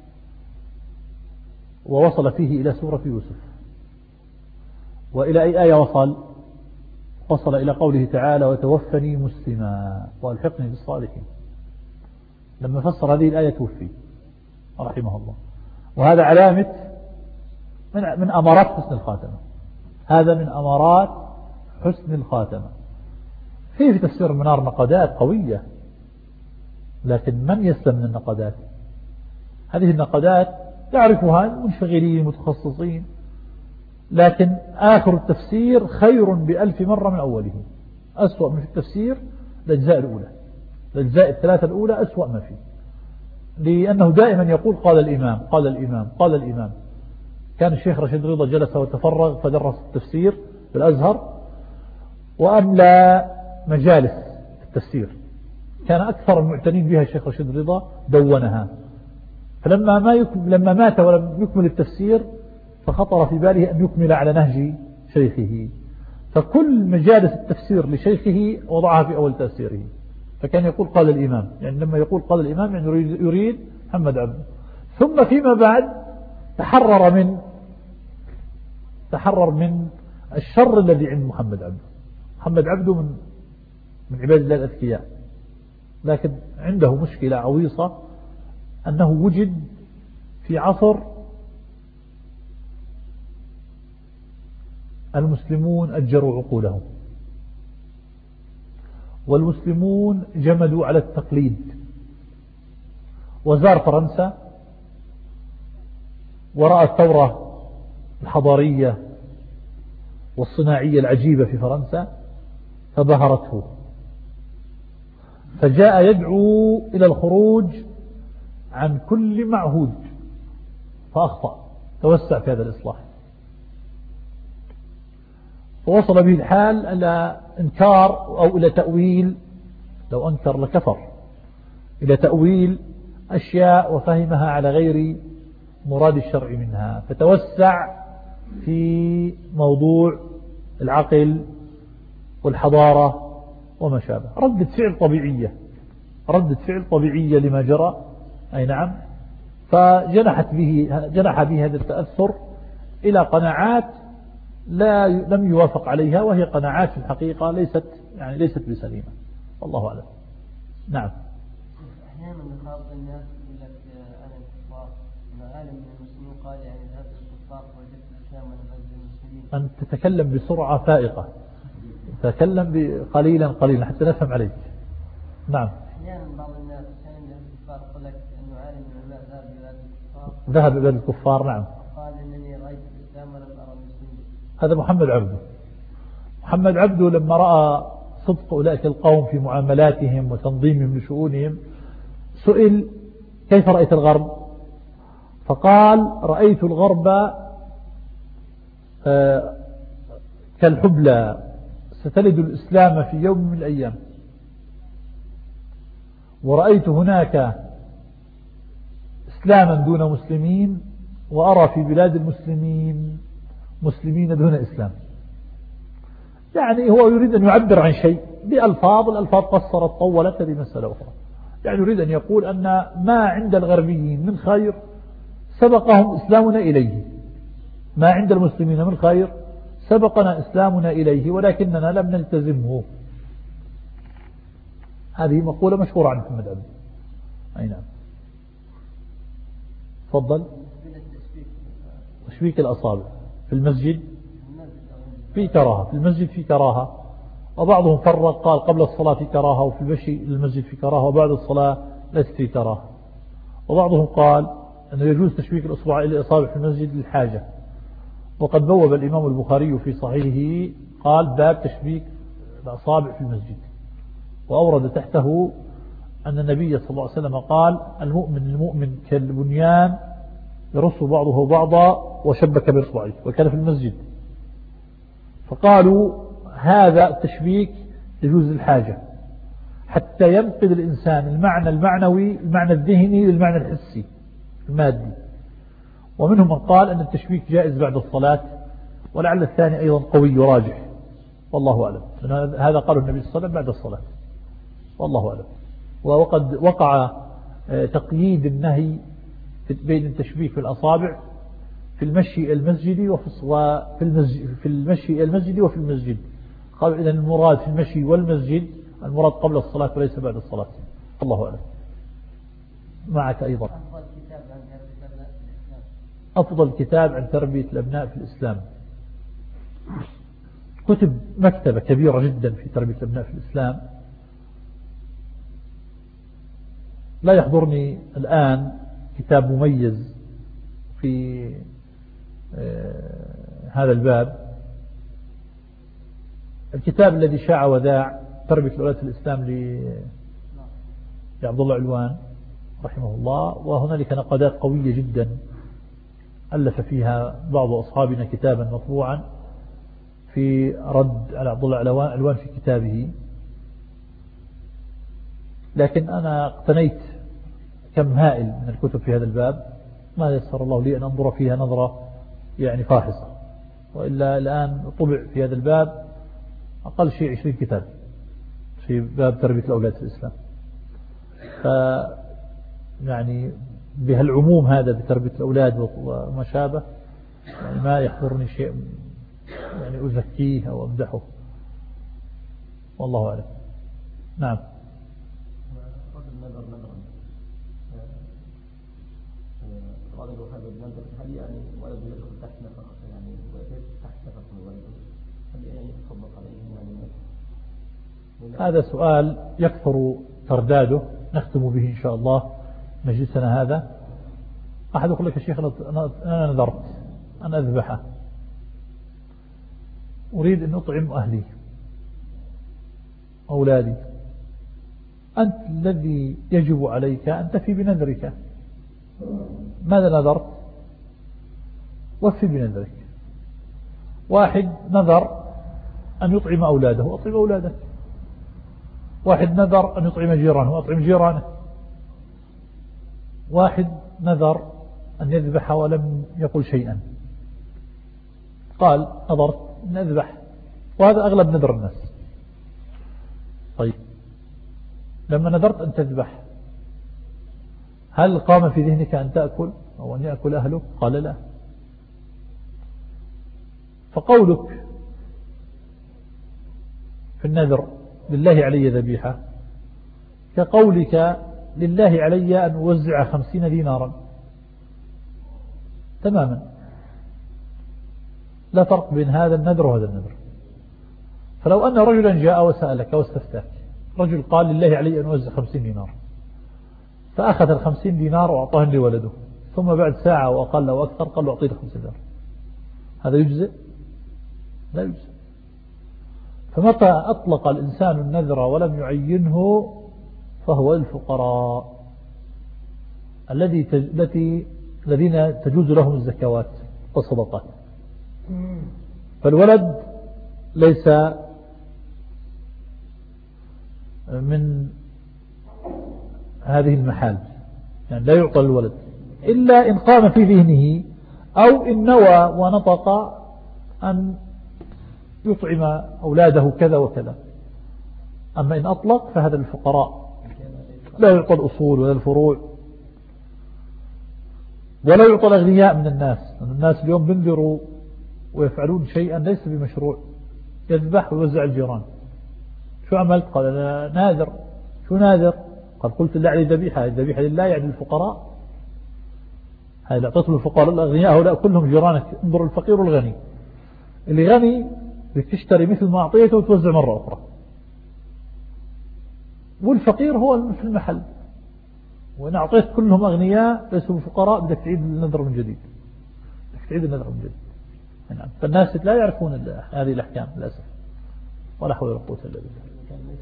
ووصل فيه إلى سورة يوسف. وإلى أي آية وصل إلى قوله تعالى وتوفني مسلما والحقني بالصالحين. لما فسر هذه الآية توفي رحمه الله. وهذا علامة من أمارات حسن الخاتمة. هذا من أمارات حسن الخاتمة. في تفسير المنار نقدات قوية، لكن من يسلم من النقدات؟ هذه النقدات يعرفها المنشغلين المتخصصين، لكن آخر التفسير خير ب1000 مرة من أوله. أسوأ من التفسير الأجزاء الأولى، الأجزاء الثلاثة الأولى أسوأ ما فيه، لأنه دائما يقول قال الإمام قال الإمام قال الإمام. كان الشيخ رشيد رضا جلس وتفرغ فدرس التفسير في الأزهر وأملى مجالس التفسير، كان أكثر المعتنين بها الشيخ رشيد رضا دونها. فلما لما مات ولم يكمل التفسير فخطر في باله أن يكمل على نهج شيخه، فكل مجالس التفسير لشيخه وضعها في أول تفسيره. فكان يقول قال الإمام، يعني لما يقول قال الإمام يعني يريد محمد عبده. ثم فيما بعد تحرر من الشر الذي عند محمد عبده. محمد عبده من عباد الله الأذكياء، لكن عنده مشكلة عويصة أنه وجد في عصر المسلمون أجروا عقولهم، والمسلمون جمدوا على التقليد، وزار فرنسا ورأى الثورة الحضارية والصناعية العجيبة في فرنسا فبهرته، فجاء يدعو إلى الخروج عن كل معهود فأخطأ، توسع في هذا الإصلاح، ووصل به الحال إلى إنكار أو إلى تأويل، لو أنكر لكفر، إلى تأويل أشياء وفهمها على غير مراد الشرع منها، فتوسع في موضوع العقل والحضارة وما شابه. ردة فعل طبيعية لما جرى، أي نعم. فجنح به هذا التأثر إلى قناعات لم يوافق عليها، وهي قناعات في الحقيقة ليست بسليمة، والله أعلم. نعم. أحيانا يخاطب الناس يقول لك أنا الكفار، ما عالم من المسلمين قال يعني هذا الكفار وجدت الإسلام ونبذ المسلمين. أن تتكلم بسرعة فائقة، تتكلم قليلا حتى نفهم عليك. نعم. أحيانا بعض الناس كان من الكفار يقول لك أنه عالم من العلماء ذهب إلى الكفار. نعم. قال إنني رأيت الإسلام ولم أرى المسلمين. هذا محمد عبده لما رأى صدق أولئك القوم في معاملاتهم وتنظيمهم لشؤونهم سئل كيف رأيت الغرب؟ فقال رأيت الغرب كالحبلى ستلد الإسلام في يوم من الأيام، ورأيت هناك إسلاما دون مسلمين، وأرى في بلاد المسلمين مسلمين دون إسلام. يعني هو يريد أن يعبر عن شيء بألفاظ، الألفاظ قصرت طولت، هذه مسألة أخرى. يعني يريد أن يقول أن ما عند الغربيين من خير سبقهم إسلامنا إليه، ما عند المسلمين من خير سبقنا إسلامنا إليه ولكننا لم نلتزمه. هذه مقولة مشهورة عن محمد عبده. أي نعم. تفضل. تشبيك الأصابع في المسجد في كراهة، في المسجد في كراهة، وبعضهم فرق قال قبل الصلاة في كراهة وفي المشي للمسجد في كراهة وبعد الصلاة ليست في كراهة، وبعضهم قال أنه يجوز تشبيك الأصابع في المسجد للحاجة. وقد بوب الإمام البخاري في صحيحه قال باب تشبيك الأصابع في المسجد، وأورد تحته أن النبي صلى الله عليه وسلم قال المؤمن كالبنيان يرص بعضه بعضا وشبك بإصبعه، وكان في المسجد. فقالوا هذا التشبيك يجوز للحاجة، حتى ينقل الإنسان المعنى المعنوي المعنى الذهني للمعنى الحسي المادي. ومنهم من قال أن التشبيك جائز بعد الصلاة، ولعل الثاني أيضا قوي راجح، والله أعلم. هذا قاله النبي صلى الله عليه وسلم بعد الصلاة، والله أعلم. وقد وقع تقييد النهي بين التشبيك في الأصابع في المشي المسجدي وفي المشي المسجدي وفي المسجد. قالوا إذن المراد في المشي والمسجد المراد قبل الصلاة وليس بعد الصلاة، الله أعلم. معك أيضا أفضل كتاب عن تربية الأبناء في الإسلام. كتب مكتبة كبيرة جدا في تربية الأبناء في الإسلام، لا يحضرني الآن كتاب مميز في هذا الباب. الكتاب الذي شاع وذاع تربية الأولاد في الإسلام لعبد الله علوان رحمه الله، وهنالك نقدات قوية جدا ألف فيها بعض أصحابنا كتابا مطبوعا في رد على عبد الله علوان في كتابه. لكن أنا اقتنيت كم هائل من الكتب في هذا الباب، ما يسر الله لي أن أنظر فيها نظرة يعني فاحصة، وإلا الآن طبع في هذا الباب أقل شيء 20 كتاب في باب تربية الأولاد في الإسلام. يعني بهالعموم هذا بتربية الأولاد وما شابه، يعني ما يحضرني شيء يعني أزكيه أو أمدحه، والله أعلم. نعم. هل يعني ولد يدخل تحت نفقة يعني تحت نفقة الولد هل يعني يطبق عليه يعني؟ هذا سؤال يكثر ترداده، نختم به إن شاء الله مجلسنا هذا. أحد يقول لك يا شيخ أنا نذرت أن أذبحه، أريد أن أطعم أهلي أولادي، أنت الذي يجب عليك أن تفي بنذرك. ماذا نذرت؟ وفي بنذرك. واحد نذر أن يطعم أولاده، أطعم أولاده. واحد نذر أن يطعم جيرانه، أطعم جيرانه. واحد نذر أن يذبح ولم يقل شيئا، قال نذرت أن أذبح، وهذا أغلب نذر الناس. طيب لما نذرت أن تذبح هل قام في ذهنك أن تأكل أو أن يأكل أهله؟ قال لا. فقولك في النذر لله علي ذبيحة كقولك لله علي أن أوزع 50 دينارا تماما، لا فرق بين هذا النذر وهذا النذر. فلو أن رجلا جاء وسألك واستفتاك، رجل قال لله علي أن أوزع 50 دينار، فأخذ 50 دينار وأعطاهم لولده، ثم بعد ساعة وأقل أو أكثر قال له أعطيك 50 دينار، هذا يجزئ؟ لا يجزئ. فمتى أطلق الإنسان النذر ولم يعينه فهو الفقراء الذين تجوز لهم الزكوات والصدقات. فالولد ليس من هذه المحال، يعني لا يعطى الولد إلا إن قام في ذهنه أو إن نوى ونطق أن يطعم أولاده كذا وكذا. أما إن أطلق فهذا الفقراء لا يعطى الأصول ولا الفروع ولا يعطى الأغنياء من الناس. الناس اليوم بنذروا ويفعلون شيئا ليس بمشروع، يذبح ويوزع الجيران. شو عملت؟ قال أنا ناذر. شو ناذر؟ قال قلت الله عليه ذبيحة، الذبيحة لله يعني الفقراء. هذا أعطيته الفقراء الأغنياء هؤلاء كلهم جيرانك. انظروا الفقير والغني، اللي غني بتشتري مثل ما أعطيته وتوزع مرة أخرى، والفقير هو في المحل. وإن أعطيت كلهم أغنياء ليسوا فقراء بدك تعيد النذر من جديد، بدك تعيد النذر من جديد. نعم. فالناس لا يعرفون هذه الأحكام للأسف، ولا حول ولا قوة إلا بالله.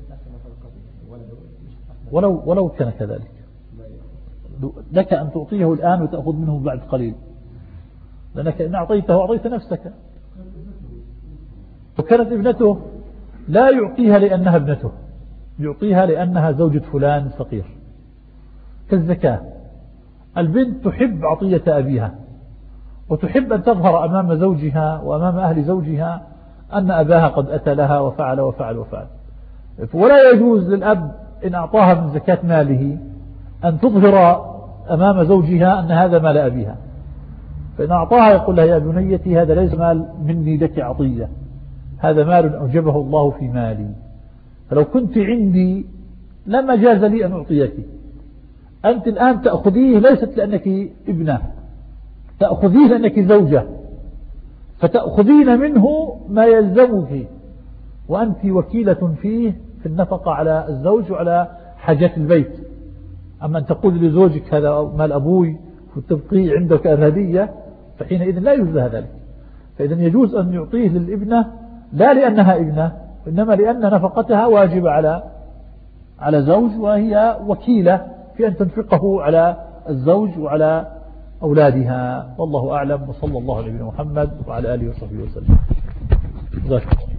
ولو كان كذلك لك أن تعطيه الآن وتأخذ منه بعد قليل، لأنك إن أعطيته أعطيت نفسك. وكانت ابنته لا يعطيها لأنها ابنته، يعطيها لأنها زوجة فلان فقير. كالزكاة، البنت تحب عطية أبيها وتحب أن تظهر أمام زوجها وأمام أهل زوجها أن أباها قد أتى لها وفعل وفعل وفعل. ولا يجوز للأب إن أعطاها من زكاة ماله أن تظهر أمام زوجها أن هذا مال أبيها، فإن أعطاها يقول لها يا بنيتي هذا ليس مال مني لك عطية، هذا مال أوجبه الله في مالي، فلو كنت عندي لما جاز لي أن أعطيك، أنت الآن تأخذيه ليست لأنك ابنة، تأخذيه لأنك زوجة، فتأخذين منه ما يلزمك وأنت وكيلة فيه في النفقة على الزوج وعلى حاجات البيت. أما أن تقول لزوجك هذا مال أبوي وتبقيه عندك هدية فحينئذ لا يجوز ذلك. فإذا يجوز أن يعطيه للابنة لا لأنها ابنة إنما لأن نفقتها واجب على زوج وهي وكيلة في أن تنفقه على الزوج وعلى أولادها. والله أعلم، وصلى الله على نبينا محمد وعلى آله وصحبه وسلم.